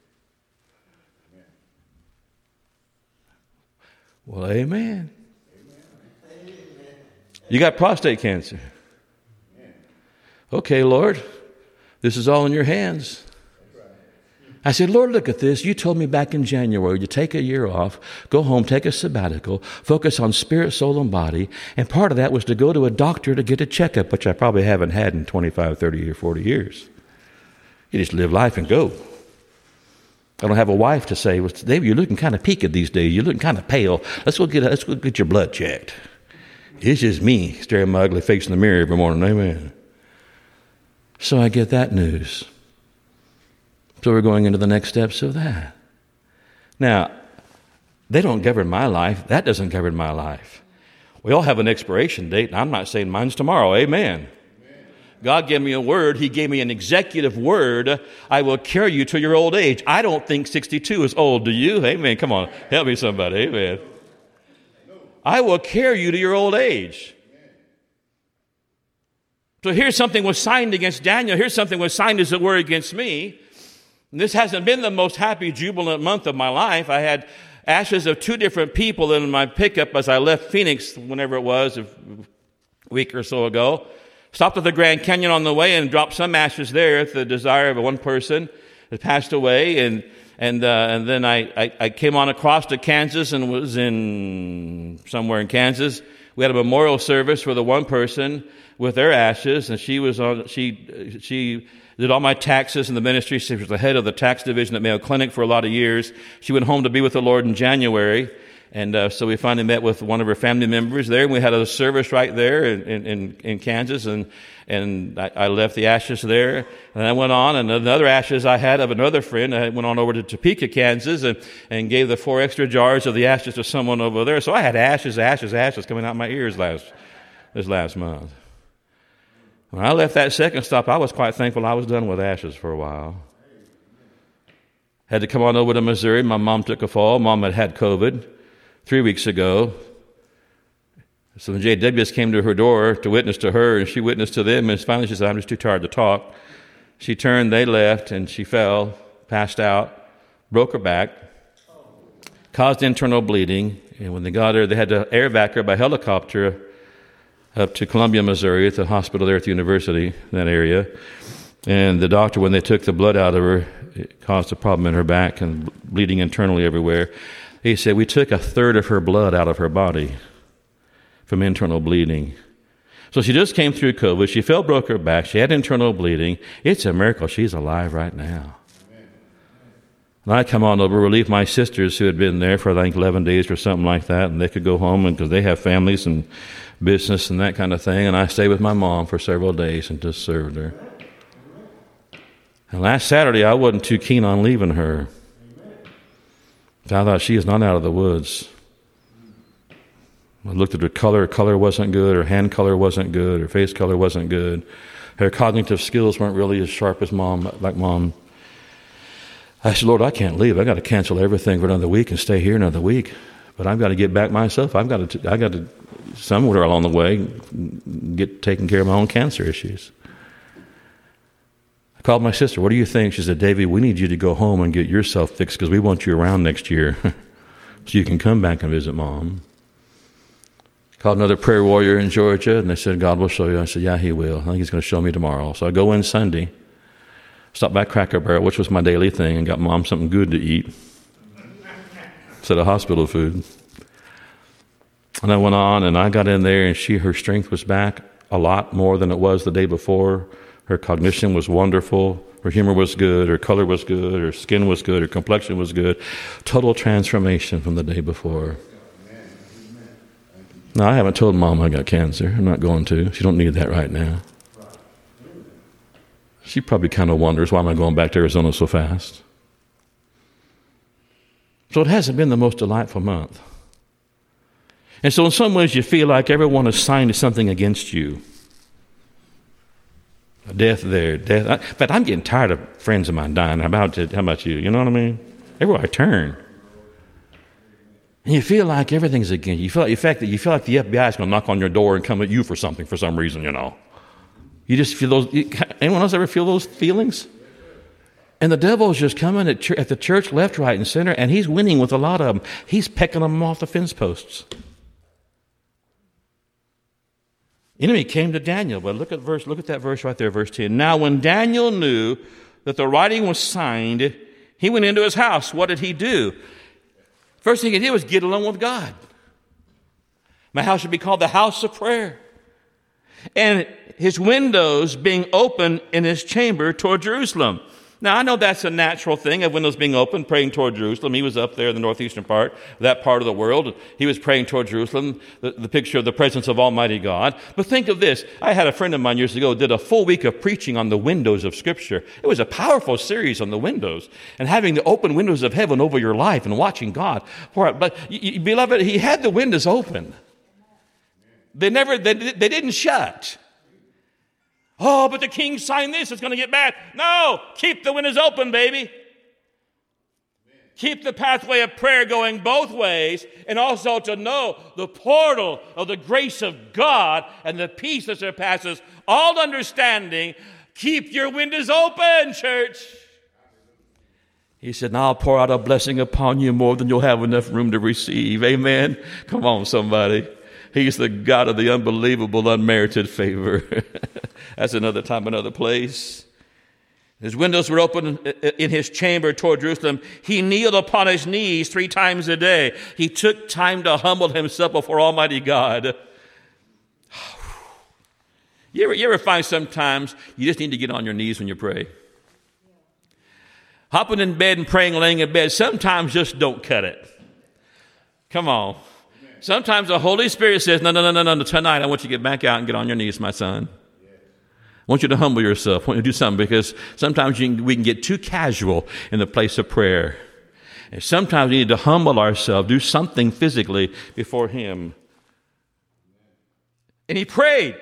Speaker 8: Well, amen. Amen. You got prostate cancer. Okay, Lord, this is all in your hands. I said, Lord, look at this. You told me back in January to take a year off, go home, take a sabbatical, focus on spirit, soul, and body. And part of that was to go to a doctor to get a checkup, which I probably haven't had in twenty-five, thirty, or forty years. You just live life and go. I don't have a wife to say, well, David, you're looking kind of peaked these days. You're looking kind of pale. Let's go get let's go get your blood checked. It's just me staring my ugly face in the mirror every morning. Amen. So I get that news. So we're going into the next steps of that. Now, they don't govern my life. That doesn't govern my life. We all have an expiration date, and I'm not saying mine's tomorrow. Amen. God gave me a word. He gave me an executive word. I will carry you to your old age. I don't think sixty-two is old. Do you? Amen. Come on. Help me, somebody. Amen. I will carry you to your old age. So here's something was signed against Daniel. Here's something was signed, as it were, against me. And this hasn't been the most happy, jubilant month of my life. I had ashes of two different people in my pickup as I left Phoenix, whenever it was, a week or so ago. Stopped at the Grand Canyon on the way and dropped some ashes there at the desire of one person that passed away. And and uh, and then I, I, I came on across to Kansas and was in somewhere in Kansas. We had a memorial service for the one person with their ashes, and she was on. She she did all my taxes in the ministry. She was the head of the tax division at Mayo Clinic for a lot of years. She went home to be with the Lord in January. And uh, so we finally met with one of her family members there, and we had a service right there in, in, in Kansas, and and I, I left the ashes there, and I went on, and another ashes I had of another friend, I went on over to Topeka, Kansas, and, and gave the four extra jars of the ashes to someone over there. So I had ashes, ashes, ashes coming out my ears last this last month. When I left that second stop, I was quite thankful I was done with ashes for a while. Had to come on over to Missouri. My mom took a fall. Mom had had COVID three weeks ago. So when J W S came to her door to witness to her, and she witnessed to them, and finally she said, I'm just too tired to talk. She turned, they left, and she fell, passed out, broke her back, caused internal bleeding. And when they got her, they had to air vac her by helicopter up to Columbia, Missouri, at the hospital there at the university, in that area. And the doctor, when they took the blood out of her, it caused a problem in her back and bleeding internally everywhere. He said, we took a third of her blood out of her body from internal bleeding. So she just came through COVID. She fell, broke her back. She had internal bleeding. It's a miracle. She's alive right now. And I come on over, relieve my sisters who had been there for, I think, eleven days or something like that, and they could go home because they have families and business and that kind of thing. And I stayed with my mom for several days and just served her. And last Saturday, I wasn't too keen on leaving her. I thought she is not out of the woods. I looked at her color. Her color wasn't good. Her hand color wasn't good. Her face color wasn't good. Her cognitive skills weren't really as sharp as mom, like mom. I said, Lord, I can't leave. I got to cancel everything for another week and stay here another week. But I've got to get back myself. I've got to. I got to somewhere along the way get taking care of my own cancer issues. I called my sister. What do you think? She said, Davey, we need you to go home and get yourself fixed because we want you around next year so you can come back and visit Mom. Called another prayer warrior in Georgia, and they said, God will show you. I said, yeah, he will. I think he's going to show me tomorrow. So I go in Sunday, stopped by Cracker Barrel, which was my daily thing, and got Mom something good to eat instead of hospital food. And I went on, and I got in there, and she, her strength was back a lot more than it was the day before. Her cognition was wonderful. Her humor was good. Her color was good. Her skin was good. Her complexion was good. Total transformation from the day before. Now, I haven't told Mom I got cancer. I'm not going to. She don't need that right now. She probably kind of wonders, why am I going back to Arizona so fast? So it hasn't been the most delightful month. And so in some ways you feel like everyone is signed something against you. Death there, death. I, in fact, I'm getting tired of friends of mine dying. How about, how about you? You know what I mean? Everywhere I turn. And you feel like everything's against you. You feel like, in fact, that you feel like the F B I is going to knock on your door and come at you for something for some reason, you know. You just feel those. Anyone else ever feel those feelings? And the devil is just coming at, at the church left, right, and center, and he's winning with a lot of them. He's pecking them off the fence posts. Enemy came to Daniel. But look at verse. Look at that verse right there, verse ten. Now, when Daniel knew that the writing was signed, he went into his house. What did he do? First thing he did was get along with God. My house should be called the house of prayer. And his windows being open in his chamber toward Jerusalem. Now, I know that's a natural thing, of windows being open, praying toward Jerusalem. He was up there in the northeastern part, that part of the world. He was praying toward Jerusalem, the, the picture of the presence of Almighty God. But think of this. I had a friend of mine years ago did a full week of preaching on the windows of Scripture. It was a powerful series on the windows and having the open windows of heaven over your life and watching God pour out. But, you, you, beloved, he had the windows open. They never, they, they didn't shut. Oh, but the king signed this, it's going to get bad. No, keep the windows open, baby. Amen. Keep the pathway of prayer going both ways, and also to know the portal of the grace of God and the peace that surpasses all understanding. Keep your windows open, church. He said, now I'll pour out a blessing upon you more than you'll have enough room to receive. Amen. Come on, somebody. He's the God of the unbelievable, unmerited favor. That's another time, another place. His windows were open in his chamber toward Jerusalem. He kneeled upon his knees three times a day. He took time to humble himself before Almighty God. You ever, you ever find sometimes you just need to get on your knees when you pray? Hopping in bed and praying, laying in bed, sometimes just don't cut it. Come on. Sometimes the Holy Spirit says, no, no, no, no, no, tonight I want you to get back out and get on your knees, my son. I want you to humble yourself. I want you to do something, because sometimes you can, we can get too casual in the place of prayer. And sometimes we need to humble ourselves, do something physically before Him. And he prayed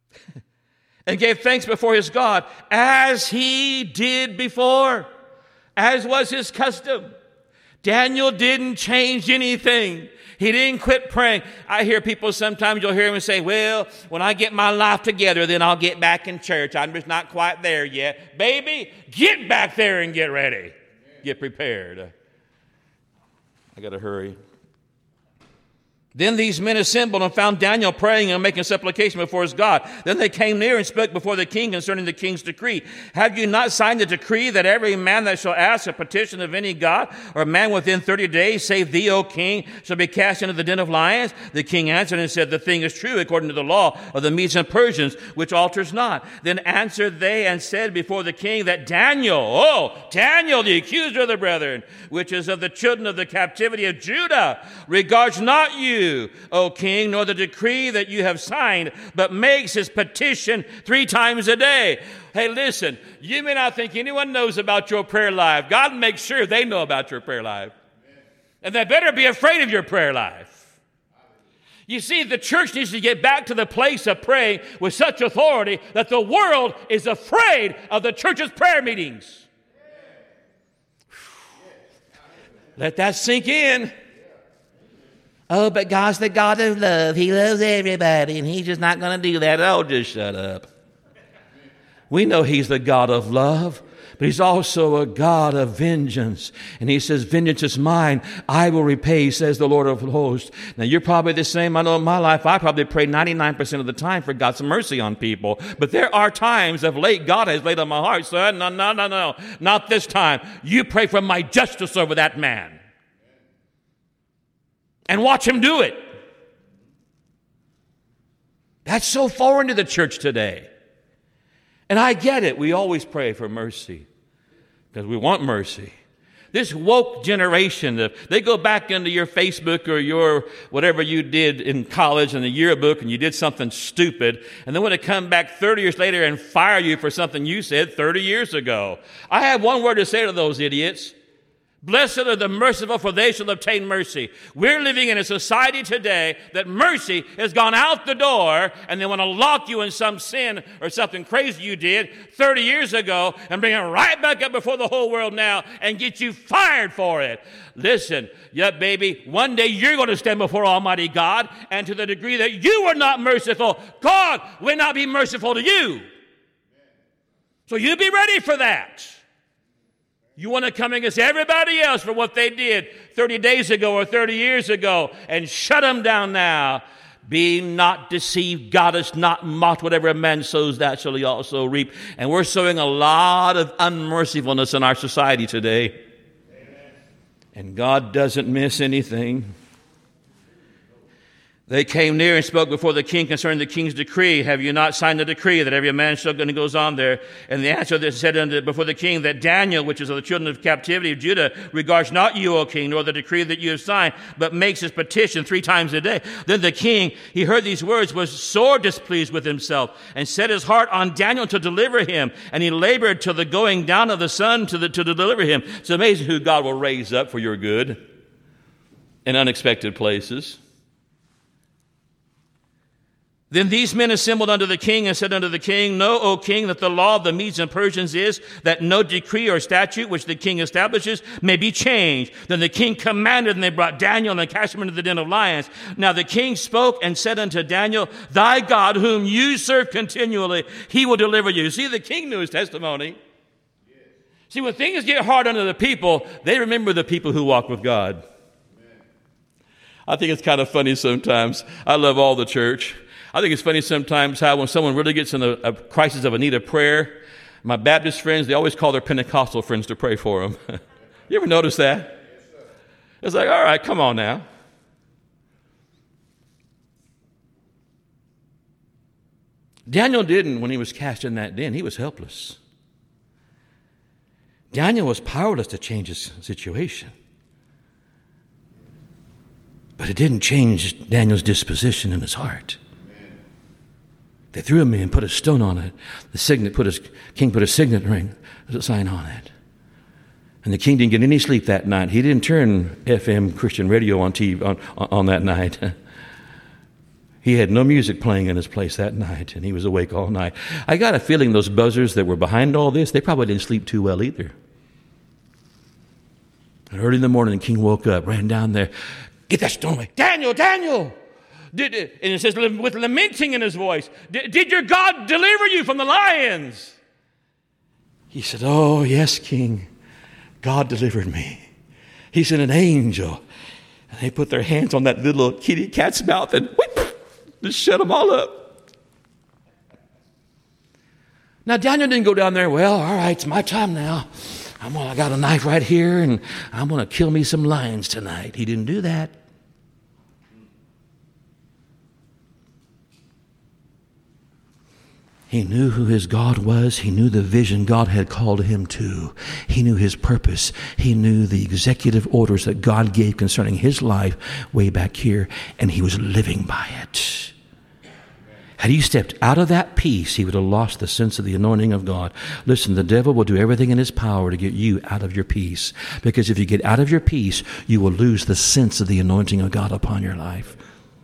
Speaker 8: and gave thanks before his God as he did before. as was his custom. Daniel didn't change anything. He didn't quit praying. I hear people sometimes, you'll hear them say, well, when I get my life together, then I'll get back in church. I'm just not quite there yet. Baby, get back there and get ready. Get prepared. I got to hurry. Then these men assembled and found Daniel praying and making supplication before his God. Then they came near and spoke before the king concerning the king's decree. Have you not signed the decree that every man that shall ask a petition of any god or man within thirty days, save thee, O king, shall be cast into the den of lions? The king answered and said, the thing is true according to the law of the Medes and Persians, which alters not. Then answered they and said before the king that Daniel, oh, Daniel, the accuser of the brethren, which is of the children of the captivity of Judah, regards not you, O king, nor the decree that you have signed, but makes his petition three times a day. Hey, listen, you may not think anyone knows about your prayer life. God makes sure they know about your prayer life. And they better be afraid of your prayer life. You see, the church needs to get back to the place of praying with such authority that the world is afraid of the church's prayer meetings. Let that sink in. Oh, but God's the God of love. He loves everybody, and he's just not going to do that. Oh, just shut up. We know he's the God of love, but he's also a God of vengeance. And he says, vengeance is mine. I will repay, says the Lord of hosts. Now, you're probably the same. I know in my life, I probably pray ninety-nine percent of the time for God's mercy on people. But there are times of late God has laid on my heart, son, no, no, no, no, not this time. You pray for my justice over that man. And watch him do it. That's so foreign to the church today. And I get it. We always pray for mercy because we want mercy. This woke generation, they go back into your Facebook or your whatever you did in college in the yearbook and you did something stupid, and they want to come back thirty years later and fire you for something you said thirty years ago. I have one word to say to those idiots. Blessed are the merciful, for they shall obtain mercy. We're living in a society today that mercy has gone out the door, and they want to lock you in some sin or something crazy you did thirty years ago and bring it right back up before the whole world now and get you fired for it. Listen, yeah, baby, one day you're going to stand before Almighty God, and to the degree that you were not merciful, God will not be merciful to you. So you be ready for that. You want to come against everybody else for what they did thirty days ago or thirty years ago and shut them down now. Be not deceived. God is not mocked. Whatever a man sows, that shall he also reap. And we're sowing a lot of unmercifulness in our society today. Amen. And God doesn't miss anything. They came near and spoke before the king concerning the king's decree. Have you not signed the decree that every man shall, and it goes on there. And the answer that said unto, before the king that Daniel, which is of the children of captivity of Judah, regards not you, O king, nor the decree that you have signed, but makes his petition three times a day. Then the king, he heard these words, was sore displeased with himself, and set his heart on Daniel to deliver him. And he labored till the going down of the sun to, the, to deliver him. It's amazing who God will raise up for your good in unexpected places. Then these men assembled unto the king and said unto the king, Know, O king, that the law of the Medes and Persians is that no decree or statute which the king establishes may be changed. Then the king commanded, and they brought Daniel and they cast him into the den of lions. Now the king spoke and said unto Daniel, Thy God, whom you serve continually, he will deliver you. See, the king knew his testimony. Yes. See, when things get hard unto the people, they remember the people who walk with God. Amen. I think it's kind of funny sometimes. I love all the church. I think it's funny sometimes how when someone really gets in a, a crisis of a need of prayer, my Baptist friends, they always call their Pentecostal friends to pray for them. You ever notice that? Yes, sir. It's like, all right, come on now. Daniel didn't, when he was cast in that den, he was helpless. Daniel was powerless to change his situation. But it didn't change Daniel's disposition in his heart. They threw him in and put a stone on it. The signet put his king put a signet ring, a sign on it. And the king didn't get any sleep that night. He didn't turn F M Christian radio on T V on, on that night. He had no music playing in his place that night, and he was awake all night. I got a feeling those buzzers that were behind all this, they probably didn't sleep too well either. And early in the morning, the king woke up, ran down there. Get that stone away. Daniel, Daniel. Did, and it says with lamenting in his voice, did, did your God deliver you from the lions? He said, oh, yes, king. God delivered me. He sent an angel. And they put their hands on that little kitty cat's mouth and whoop, just shut them all up. Now, Daniel didn't go down there, well, all right, it's my time now. I'm gonna, I got a knife right here, and I'm going to kill me some lions tonight. He didn't do that. He knew who his God was. He knew the vision God had called him to. He knew his purpose. He knew the executive orders that God gave concerning his life way back here, and he was living by it. Had he stepped out of that peace, he would have lost the sense of the anointing of God. Listen, the devil will do everything in his power to get you out of your peace. Because if you get out of your peace, you will lose the sense of the anointing of God upon your life.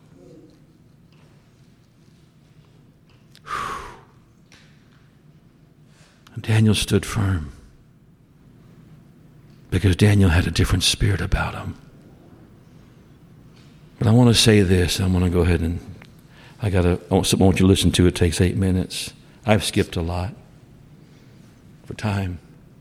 Speaker 8: Daniel stood firm because Daniel had a different spirit about him. But I want to say this. I'm going to go ahead and I got to. I want you to listen to it. It takes eight minutes. I've skipped a lot for time.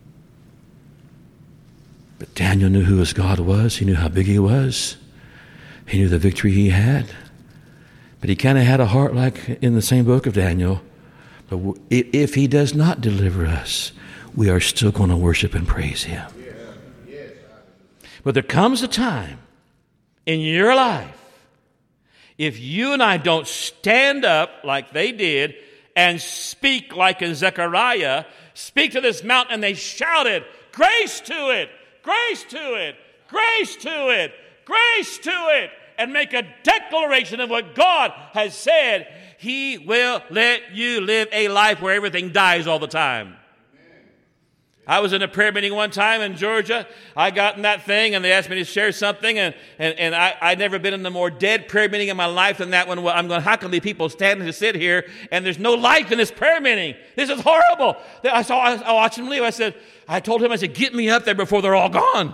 Speaker 8: But Daniel knew who his God was. He knew how big he was. He knew the victory he had. But he kind of had a heart like in the same book of Daniel. But if he does not deliver us, we are still going to worship and praise him. But there comes a time in your life, if you and I don't stand up like they did and speak like in Zechariah, speak to this mountain, and they shouted, grace to it, grace to it, grace to it, grace to it, and make a declaration of what God has said, he will let you live a life where everything dies all the time. Amen. I was in a prayer meeting one time in Georgia. I got in that thing, and they asked me to share something, and, and, and I, I'd never been in a more dead prayer meeting in my life than that one. I'm going, how can these people stand to sit here, and there's no life in this prayer meeting? This is horrible. I saw, I watched him leave. I said, I told him, I said, get me up there before they're all gone.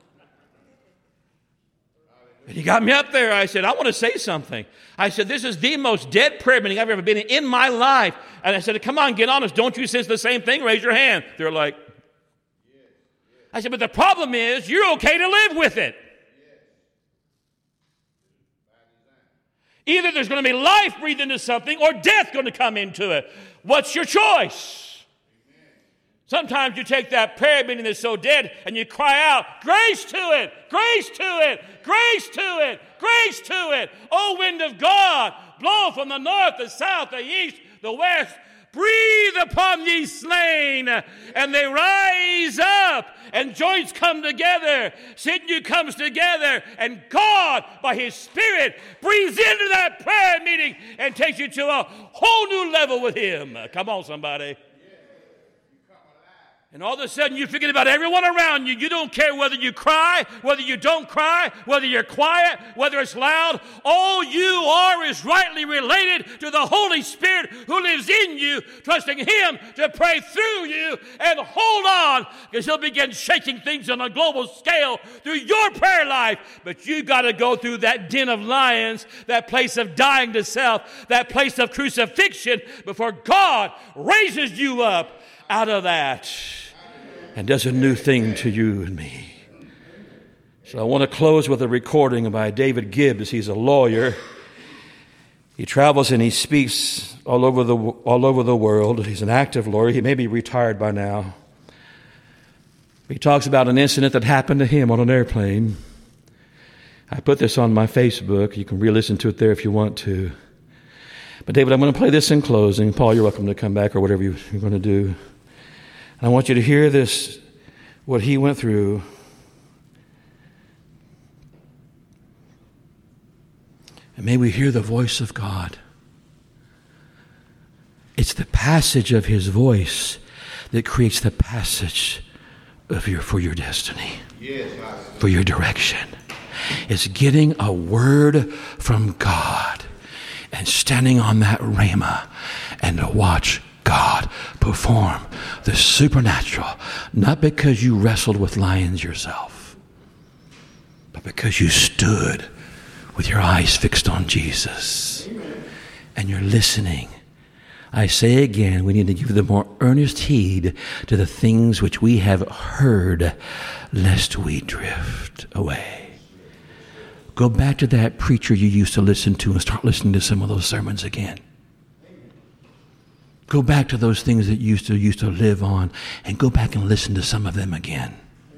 Speaker 8: And he got me up there. I said, I want to say something. I said, this is the most dead prayer meeting I've ever been in in my life. And I said, come on, get honest. Don't you sense the same thing? Raise your hand. They're like, I said, but the problem is you're okay to live with it. Either there's going to be life breathed into something or death going to come into it. What's your choice? Sometimes you take that prayer meeting that's so dead and you cry out, grace to it, grace to it, grace to it, grace to it. O wind of God, blow from the north, the south, the east, the west. Breathe upon these slain, and they rise up, and joints come together, sinew comes together, and God, by His Spirit, breathes into that prayer meeting and takes you to a whole new level with Him. Come on, somebody. And all of a sudden, you forget about everyone around you. You don't care whether you cry, whether you don't cry, whether you're quiet, whether it's loud. All you are is rightly related to the Holy Spirit who lives in you, trusting Him to pray through you and hold on, because He'll begin shaking things on a global scale through your prayer life. But you got to go through that den of lions, that place of dying to self, that place of crucifixion, before God raises you up out of that and does a new thing to you and me. So I want to close with a recording by David Gibbs. He's a lawyer. He travels and he speaks all over the all over the world. He's an active lawyer. He may be retired by now. He talks about an incident that happened to him on an airplane. I put this on my Facebook. You can re-listen to it there if you want to. But David, I'm going to play this in closing. Paul, you're welcome to come back or whatever you're going to do. I want you to hear this, what he went through. And may we hear the voice of God. It's the passage of His voice that creates the passage of your for your destiny, yes, for your direction. It's getting a word from God and standing on that rhema and to watch God perform the supernatural, not because you wrestled with lions yourself, but because you stood with your eyes fixed on Jesus. And you're listening. I say again, we need to give the more earnest heed to the things which we have heard, lest we drift away. Go back to that preacher you used to listen to and start listening to some of those sermons again. Go back to those things that you used to, used to live on and go back and listen to some of them again.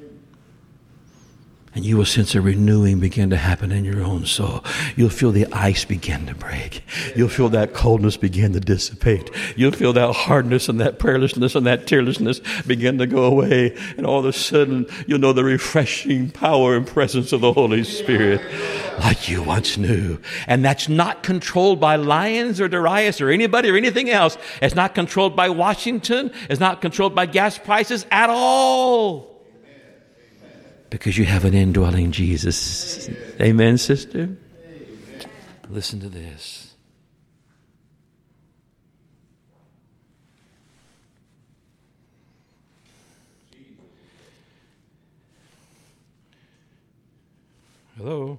Speaker 8: And you will sense a renewing begin to happen in your own soul. You'll feel the ice begin to break. You'll feel that coldness begin to dissipate. You'll feel that hardness and that prayerlessness and that tearlessness begin to go away. And all of a sudden, you'll know the refreshing power and presence of the Holy Spirit like you once knew. And that's not controlled by Lyons or Darius or anybody or anything else. It's not controlled by Washington. It's not controlled by gas prices at all. Because you have an indwelling Jesus. Amen, sister? Amen. Listen to this. Hello?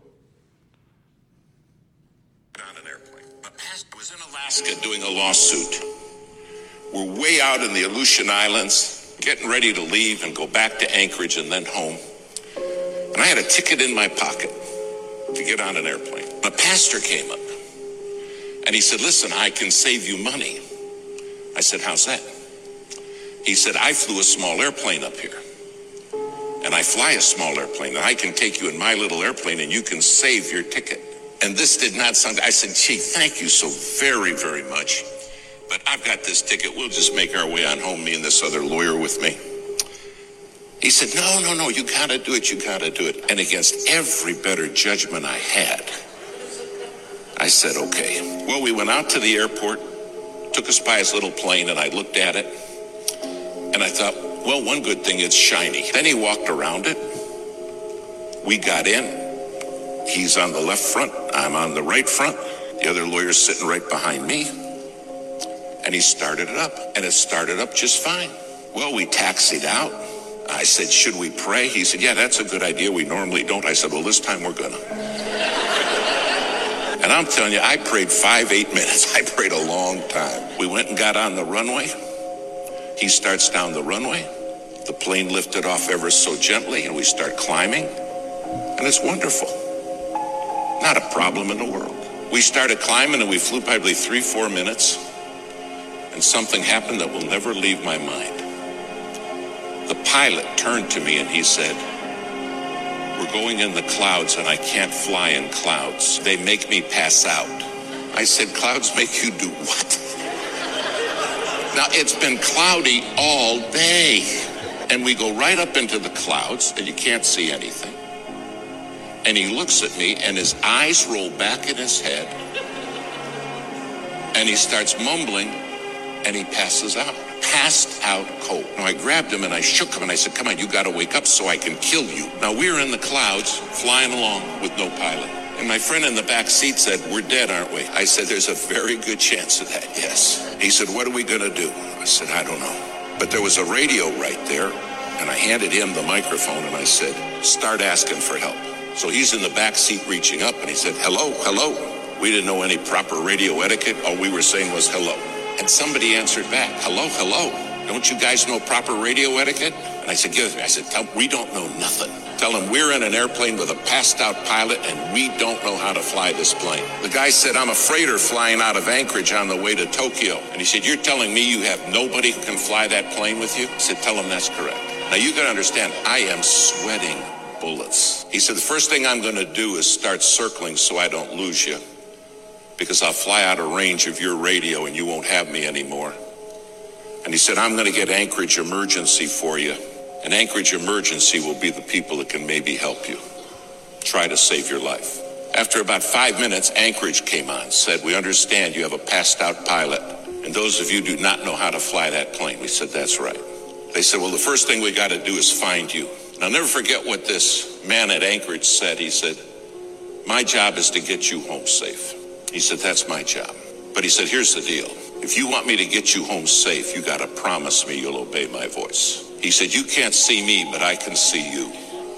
Speaker 9: On an airplane. My pastor was in Alaska doing a lawsuit. We're way out in the Aleutian Islands, getting ready to leave and go back to Anchorage and then home. And I had a ticket in my pocket to get on an airplane. My pastor came up and he said, listen, I can save you money. I said, how's that? He said, I flew a small airplane up here. And I fly a small airplane. And I can take you in my little airplane and you can save your ticket. And this did not sound, I said, gee, thank you so very, very much. But I've got this ticket. We'll just make our way on home, me and this other lawyer with me. He said, no, no, no, you gotta do it, you gotta do it. And against every better judgment I had, I said, okay. Well, we went out to the airport, took us by his little plane, and I looked at it, and I thought, well, one good thing, it's shiny. Then he walked around it. We got in. He's on the left front, I'm on the right front. The other lawyer's sitting right behind me. And he started it up, and it started up just fine. Well, we taxied out. I said, should we pray? He said, yeah, that's a good idea. We normally don't. I said, well, this time we're gonna. And I'm telling you, I prayed five, eight minutes. I prayed a long time. We went and got on the runway. He starts down the runway. The plane lifted off ever so gently, and we start climbing. And it's wonderful. Not a problem in the world. We started climbing, and we flew probably three, four minutes. And something happened that will never leave my mind. The pilot turned to me and he said, we're going in the clouds and I can't fly in clouds. They make me pass out. I said, clouds make you do what? Now, it's been cloudy all day. And we go right up into the clouds and you can't see anything. And he looks at me and his eyes roll back in his head. And he starts mumbling and he passes out. Passed out cold. Now I grabbed him and I shook him and I said, come on, you got to wake up so I can kill you. Now we're in the clouds flying along with no pilot. And my friend in the back seat said, we're dead, aren't we? I said, there's a very good chance of that, yes. He said, what are we going to do? I said, I don't know. But there was a radio right there and I handed him the microphone and I said, start asking for help. So he's in the back seat reaching up and he said, hello, hello. We didn't know any proper radio etiquette. All we were saying was hello. And somebody answered back, hello, hello. Don't you guys know proper radio etiquette? And I said, give it to me. I said, tell them we don't know nothing. Tell them we're in an airplane with a passed out pilot and we don't know how to fly this plane. The guy said, I'm a freighter flying out of Anchorage on the way to Tokyo. And he said, you're telling me you have nobody who can fly that plane with you? I said, tell them that's correct. Now you gotta understand, I am sweating bullets. He said, the first thing I'm gonna do is start circling so I don't lose you. Because I'll fly out of range of your radio and you won't have me anymore. And he said, I'm going to get Anchorage Emergency for you. And Anchorage Emergency will be the people that can maybe help you. Try to save your life. After about five minutes, Anchorage came on, said, we understand you have a passed out pilot. And those of you do not know how to fly that plane. We said, that's right. They said, well, the first thing we got to do is find you. And I'll never forget what this man at Anchorage said. He said, my job is to get you home safe. He said, that's my job. But he said, here's the deal. If you want me to get you home safe, you got to promise me you'll obey my voice. He said, you can't see me, but I can see you.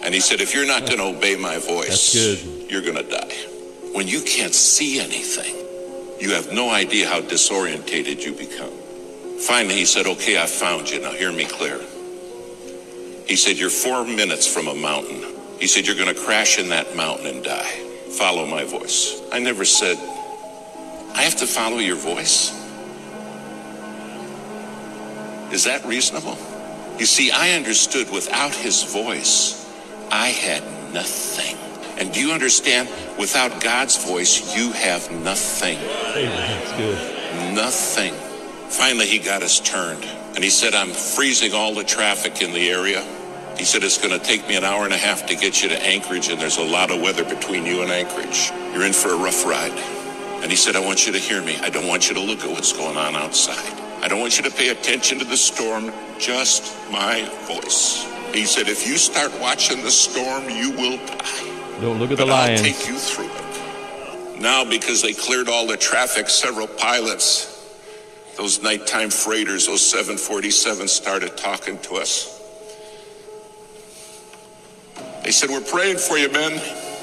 Speaker 9: And he said, if you're not going to obey my voice,
Speaker 7: That's good.
Speaker 9: you're going to die. When you can't see anything, you have no idea how disorientated you become. Finally, he said, okay, I found you. Now hear me clear. He said, you're four minutes from a mountain. He said, you're going to crash in that mountain and die. Follow my voice. I never said, I have to follow your voice. Is that reasonable? You see, I understood without his voice, I had nothing. And do you understand? Without God's voice, you have nothing.
Speaker 7: That's good.
Speaker 9: Nothing. Finally, he got us turned. And he said, I'm freezing all the traffic in the area. He said, it's going to take me an hour and a half to get you to Anchorage, and there's a lot of weather between you and Anchorage. You're in for a rough ride. And he said, I want you to hear me. I don't want you to look at what's going on outside. I don't want you to pay attention to the storm, just my voice. He said, if you start watching the storm, you will die.
Speaker 7: Don't look at the
Speaker 9: But I'll
Speaker 7: lions.
Speaker 9: take you through it. Now, because they cleared all the traffic, several pilots, those nighttime freighters, those seven forty-sevens, started talking to us. They said, we're praying for you, men.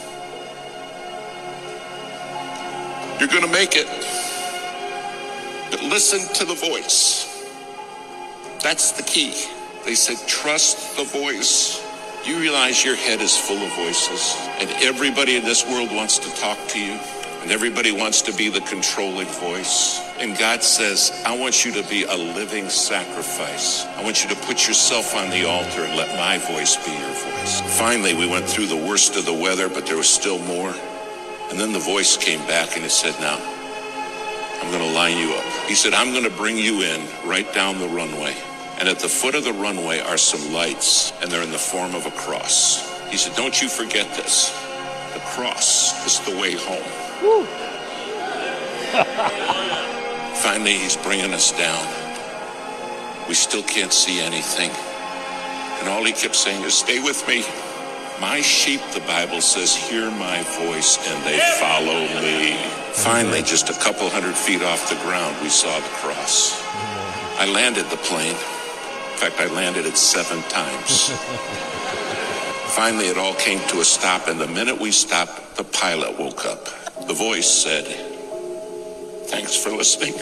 Speaker 9: You're going to make it. But listen to the voice. That's the key. They said, trust the voice. You realize your head is full of voices, and everybody in this world wants to talk to you, and everybody wants to be the controlling voice. And God says, I want you to be a living sacrifice. I want you to put yourself on the altar and let my voice be your voice. Finally, we went through the worst of the weather, but there was still more. And then the voice came back and it said, now, I'm going to line you up. He said, I'm going to bring you in right down the runway. And at the foot of the runway are some lights, and they're in the form of a cross. He said, don't you forget this. The cross is the way home.
Speaker 7: Woo.
Speaker 9: Finally, he's bringing us down. We still can't see anything. And all he kept saying is, stay with me. My sheep, the Bible says, hear my voice and they follow me. Finally, just a couple hundred feet off the ground, we saw the cross. I landed the plane. In fact, I landed it seven times. Finally, it all came to a stop, and the minute we stopped, the pilot woke up. The voice said, thanks for listening.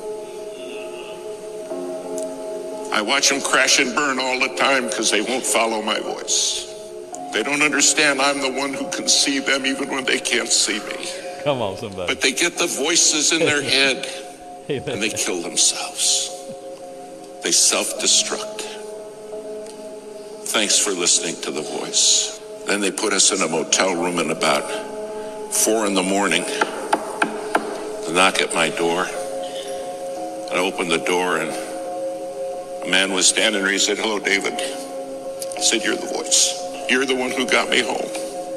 Speaker 9: I watch them crash and burn all the time because they won't follow my voice. They don't understand I'm the one who can see them even when they can't see me.
Speaker 7: Come on, somebody.
Speaker 9: But they get the voices in their head
Speaker 7: Amen.
Speaker 9: and they kill themselves. They self-destruct. Thanks for listening to the voice. Then they put us in a motel room, and about four in the morning, the knock at my door. I opened the door, and a man was standing there. He said, hello, David. I said, you're the voice. You're the one who got me home.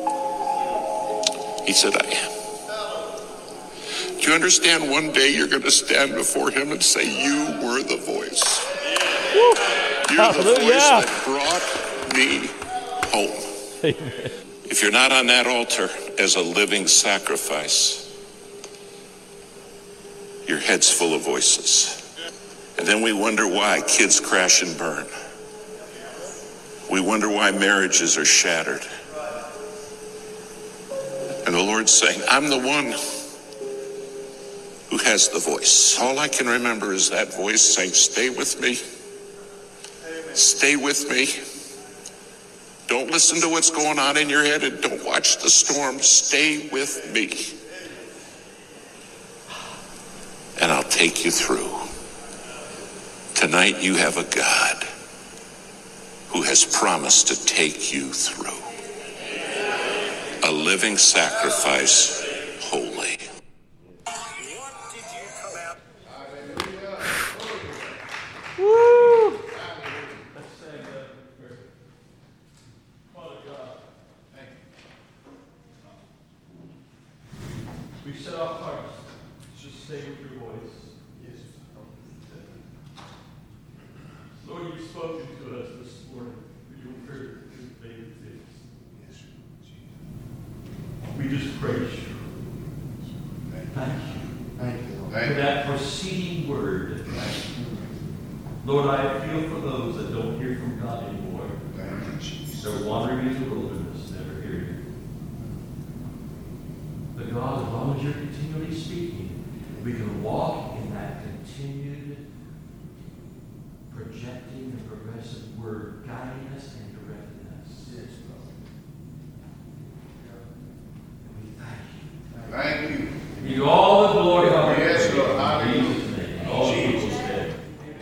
Speaker 9: He said, I am. Do you understand one day you're going to stand before him and say, you were the voice.
Speaker 7: Woo.
Speaker 9: You're the voice
Speaker 7: Hallelujah.
Speaker 9: that brought me home.
Speaker 7: Amen.
Speaker 9: If you're not on that altar as a living sacrifice, your head's full of voices. And then we wonder why kids crash and burn. We wonder why marriages are shattered. And the Lord's saying, I'm the one who has the voice. All I can remember is that voice saying, stay with me. Stay with me. Don't listen to what's going on in your head and don't watch the storm. Stay with me. And I'll take you through. Tonight you have a God who has promised to take you through. A living sacrifice, holy.
Speaker 7: Woo. We set our hearts to stay with your voice. Yes. Lord, you've spoken to us this morning through your word and made things. Yes. We just praise you. Thank you.
Speaker 2: Thank you.
Speaker 7: For that preceding word. Lord, I feel for those that don't hear from God anymore.
Speaker 2: Thank you, Jesus.
Speaker 7: So wandering in the wilderness, never hear you. But God, as long as you're continually speaking, we can walk in that continued projecting and progressive word, guiding us and directing us. Yes, and we thank you.
Speaker 2: Thank you.
Speaker 7: We give you all the glory.
Speaker 2: Yes, Lord.
Speaker 7: In Jesus' name. All people's name.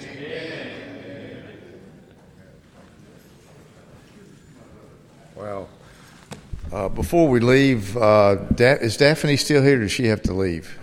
Speaker 4: Well, uh, before we leave, uh, da- is Daphne still here or does she have to leave?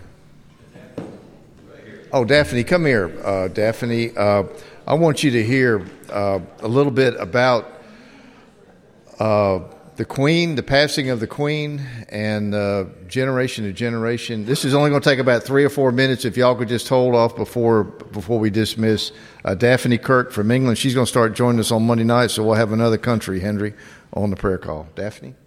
Speaker 4: Oh, Daphne, come here. Uh, Daphne, uh, I want you to hear uh, a little bit about uh, the Queen, the passing of the Queen, and uh, generation to generation. This is only going to take about three or four minutes. If y'all could just hold off before before we dismiss. Uh, Daphne Kirk from England, she's going to start joining us on Monday night, so we'll have another country, Henry, on the prayer call. Daphne?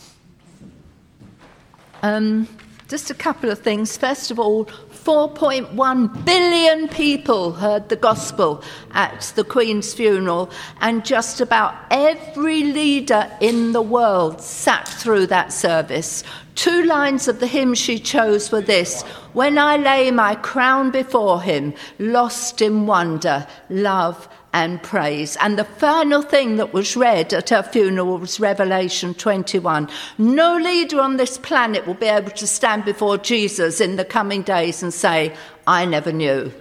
Speaker 10: Um, just a couple of things. First of all, four point one billion people heard the gospel at the Queen's funeral, and just about every leader in the world sat through that service. Two lines of the hymn she chose were this: "When I lay my crown before him, lost in wonder, love and praise." And the final thing that was read at her funeral was Revelation twenty-one. No leader on this planet will be able to stand before Jesus in the coming days and say, "I never knew."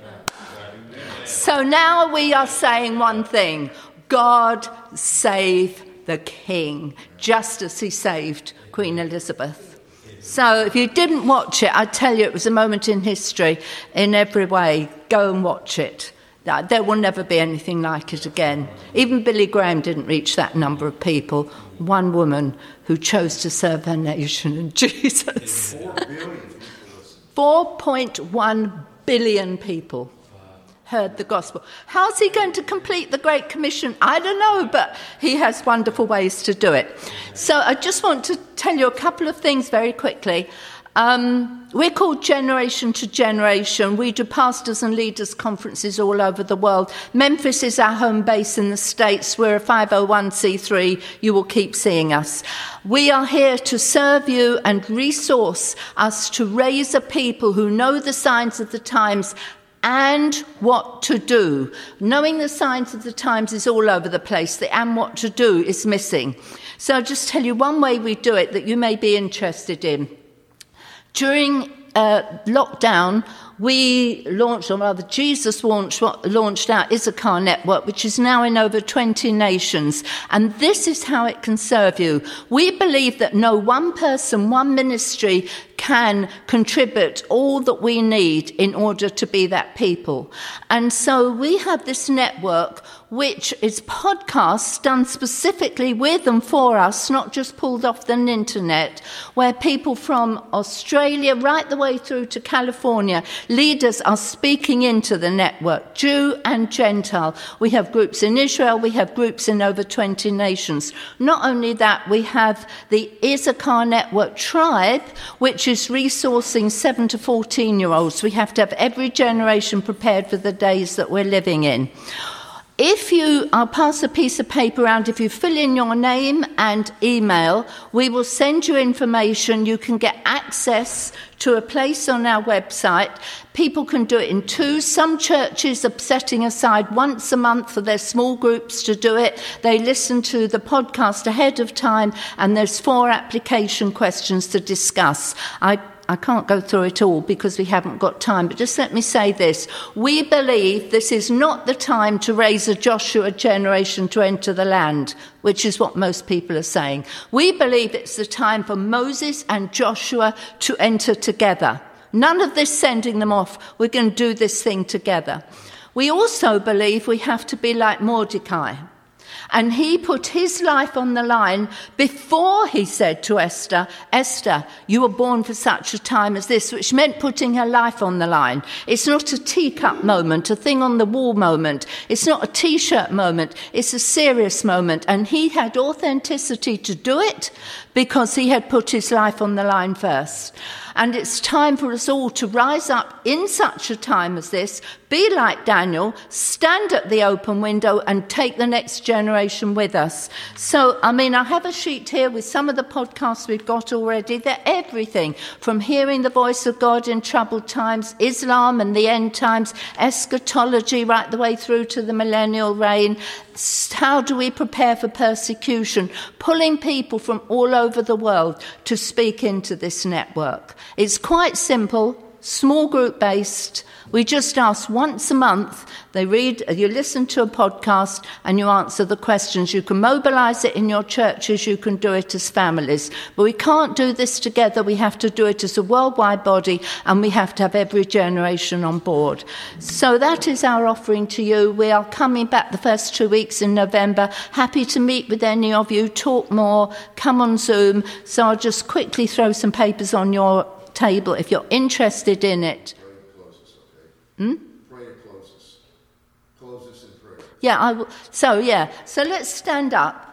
Speaker 10: So now we are saying one thing: God save the King, just as he saved Queen Elizabeth. So if you didn't watch it, I tell you, it was a moment in history in every way. Go and watch it. There will never be anything like it again. Even Billy Graham didn't reach that number of people. One woman who chose to serve her nation and Jesus. four point one billion people heard the gospel. How's he going to complete the Great Commission? I don't know, but he has wonderful ways to do it. So I just want to tell you a couple of things very quickly. Um, we're called Generation to Generation. We do pastors and leaders conferences all over the world. Memphis is our home base in the States. We're a five oh one c three. You will keep seeing us. We are here to serve you and resource us to raise a people who know the signs of the times and what to do. Knowing the signs of the times is all over the place. The and what to do is missing. So I'll just tell you one way we do it that you may be interested in. During uh, lockdown, we launched, or rather Jesus launched, launched our Issachar network, which is now in over twenty nations. And this is how it can serve you. We believe that no one person, one ministry can contribute all that we need in order to be that people. And so we have this network, which is podcasts done specifically with and for us, not just pulled off the internet, where people from Australia right the way through to California, leaders are speaking into the network, Jew and Gentile. We have groups in Israel, we have groups in over twenty nations. Not only that, we have the Issachar Network Tribe, which is resourcing seven to fourteen year olds. We have to have every generation prepared for the days that we're living in. If you, I'll pass a piece of paper around, if you fill in your name and email, we will send you information. You can get access to a place on our website. People can do it in twos. Some churches are setting aside once a month for their small groups to do it. They listen to the podcast ahead of time, and there's four application questions to discuss. I I can't go through it all because we haven't got time, but just let me say this. We believe this is not the time to raise a Joshua generation to enter the land, which is what most people are saying. We believe it's the time for Moses and Joshua to enter together. None of this sending them off. We're going to do this thing together. We also believe we have to be like Mordecai. And he put his life on the line before he said to Esther, Esther, you were born for such a time as this, which meant putting her life on the line. It's not a teacup moment, a thing on the wall moment. It's not a T-shirt moment. It's a serious moment. And he had authenticity to do it because he had put his life on the line first. And it's time for us all to rise up in such a time as this, be like Daniel, stand at the open window and take the next generation generation with us. So, I mean, I have a sheet here with some of the podcasts we've got already. They're everything from hearing the voice of God in troubled times, Islam and the end times, eschatology right the way through to the millennial reign. How do we prepare for persecution? Pulling people from all over the world to speak into this network. It's quite simple, small group based. We just ask once a month, they read, you listen to a podcast and you answer the questions. You can mobilize it in your churches, you can do it as families. But we can't do this together, we have to do it as a worldwide body, and we have to have every generation on board. So that is our offering to you. We are coming back the first two weeks in November. Happy to meet with any of you, talk more, come on Zoom. So I'll just quickly throw some papers on your table if you're interested in it. Hmm?
Speaker 4: Pray to close us. Close us in prayer.
Speaker 10: Yeah, I will. So, yeah. So let's stand up.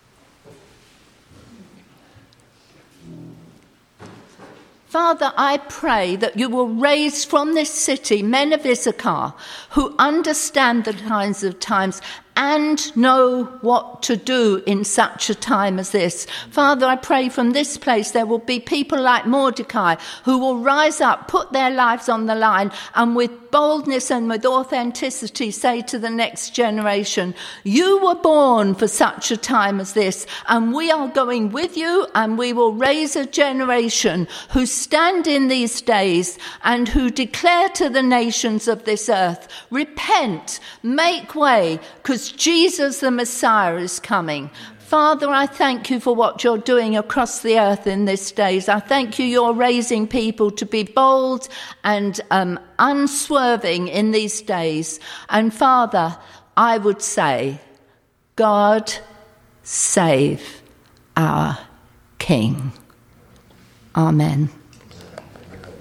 Speaker 10: Father, I pray that you will raise from this city men of Issachar who understand the kinds of times and know what to do in such a time as this. Father, I pray from this place there will be people like Mordecai who will rise up, put their lives on the line, and with boldness and with authenticity say to the next generation, you were born for such a time as this, and we are going with you, and we will raise a generation who stand in these days and who declare to the nations of this earth, repent, make way, because Jesus the Messiah is coming. Father, I thank you for what you're doing across the earth in these days. I thank you you're raising people to be bold and um, unswerving in these days. And Father, I would say, God save our King. Amen.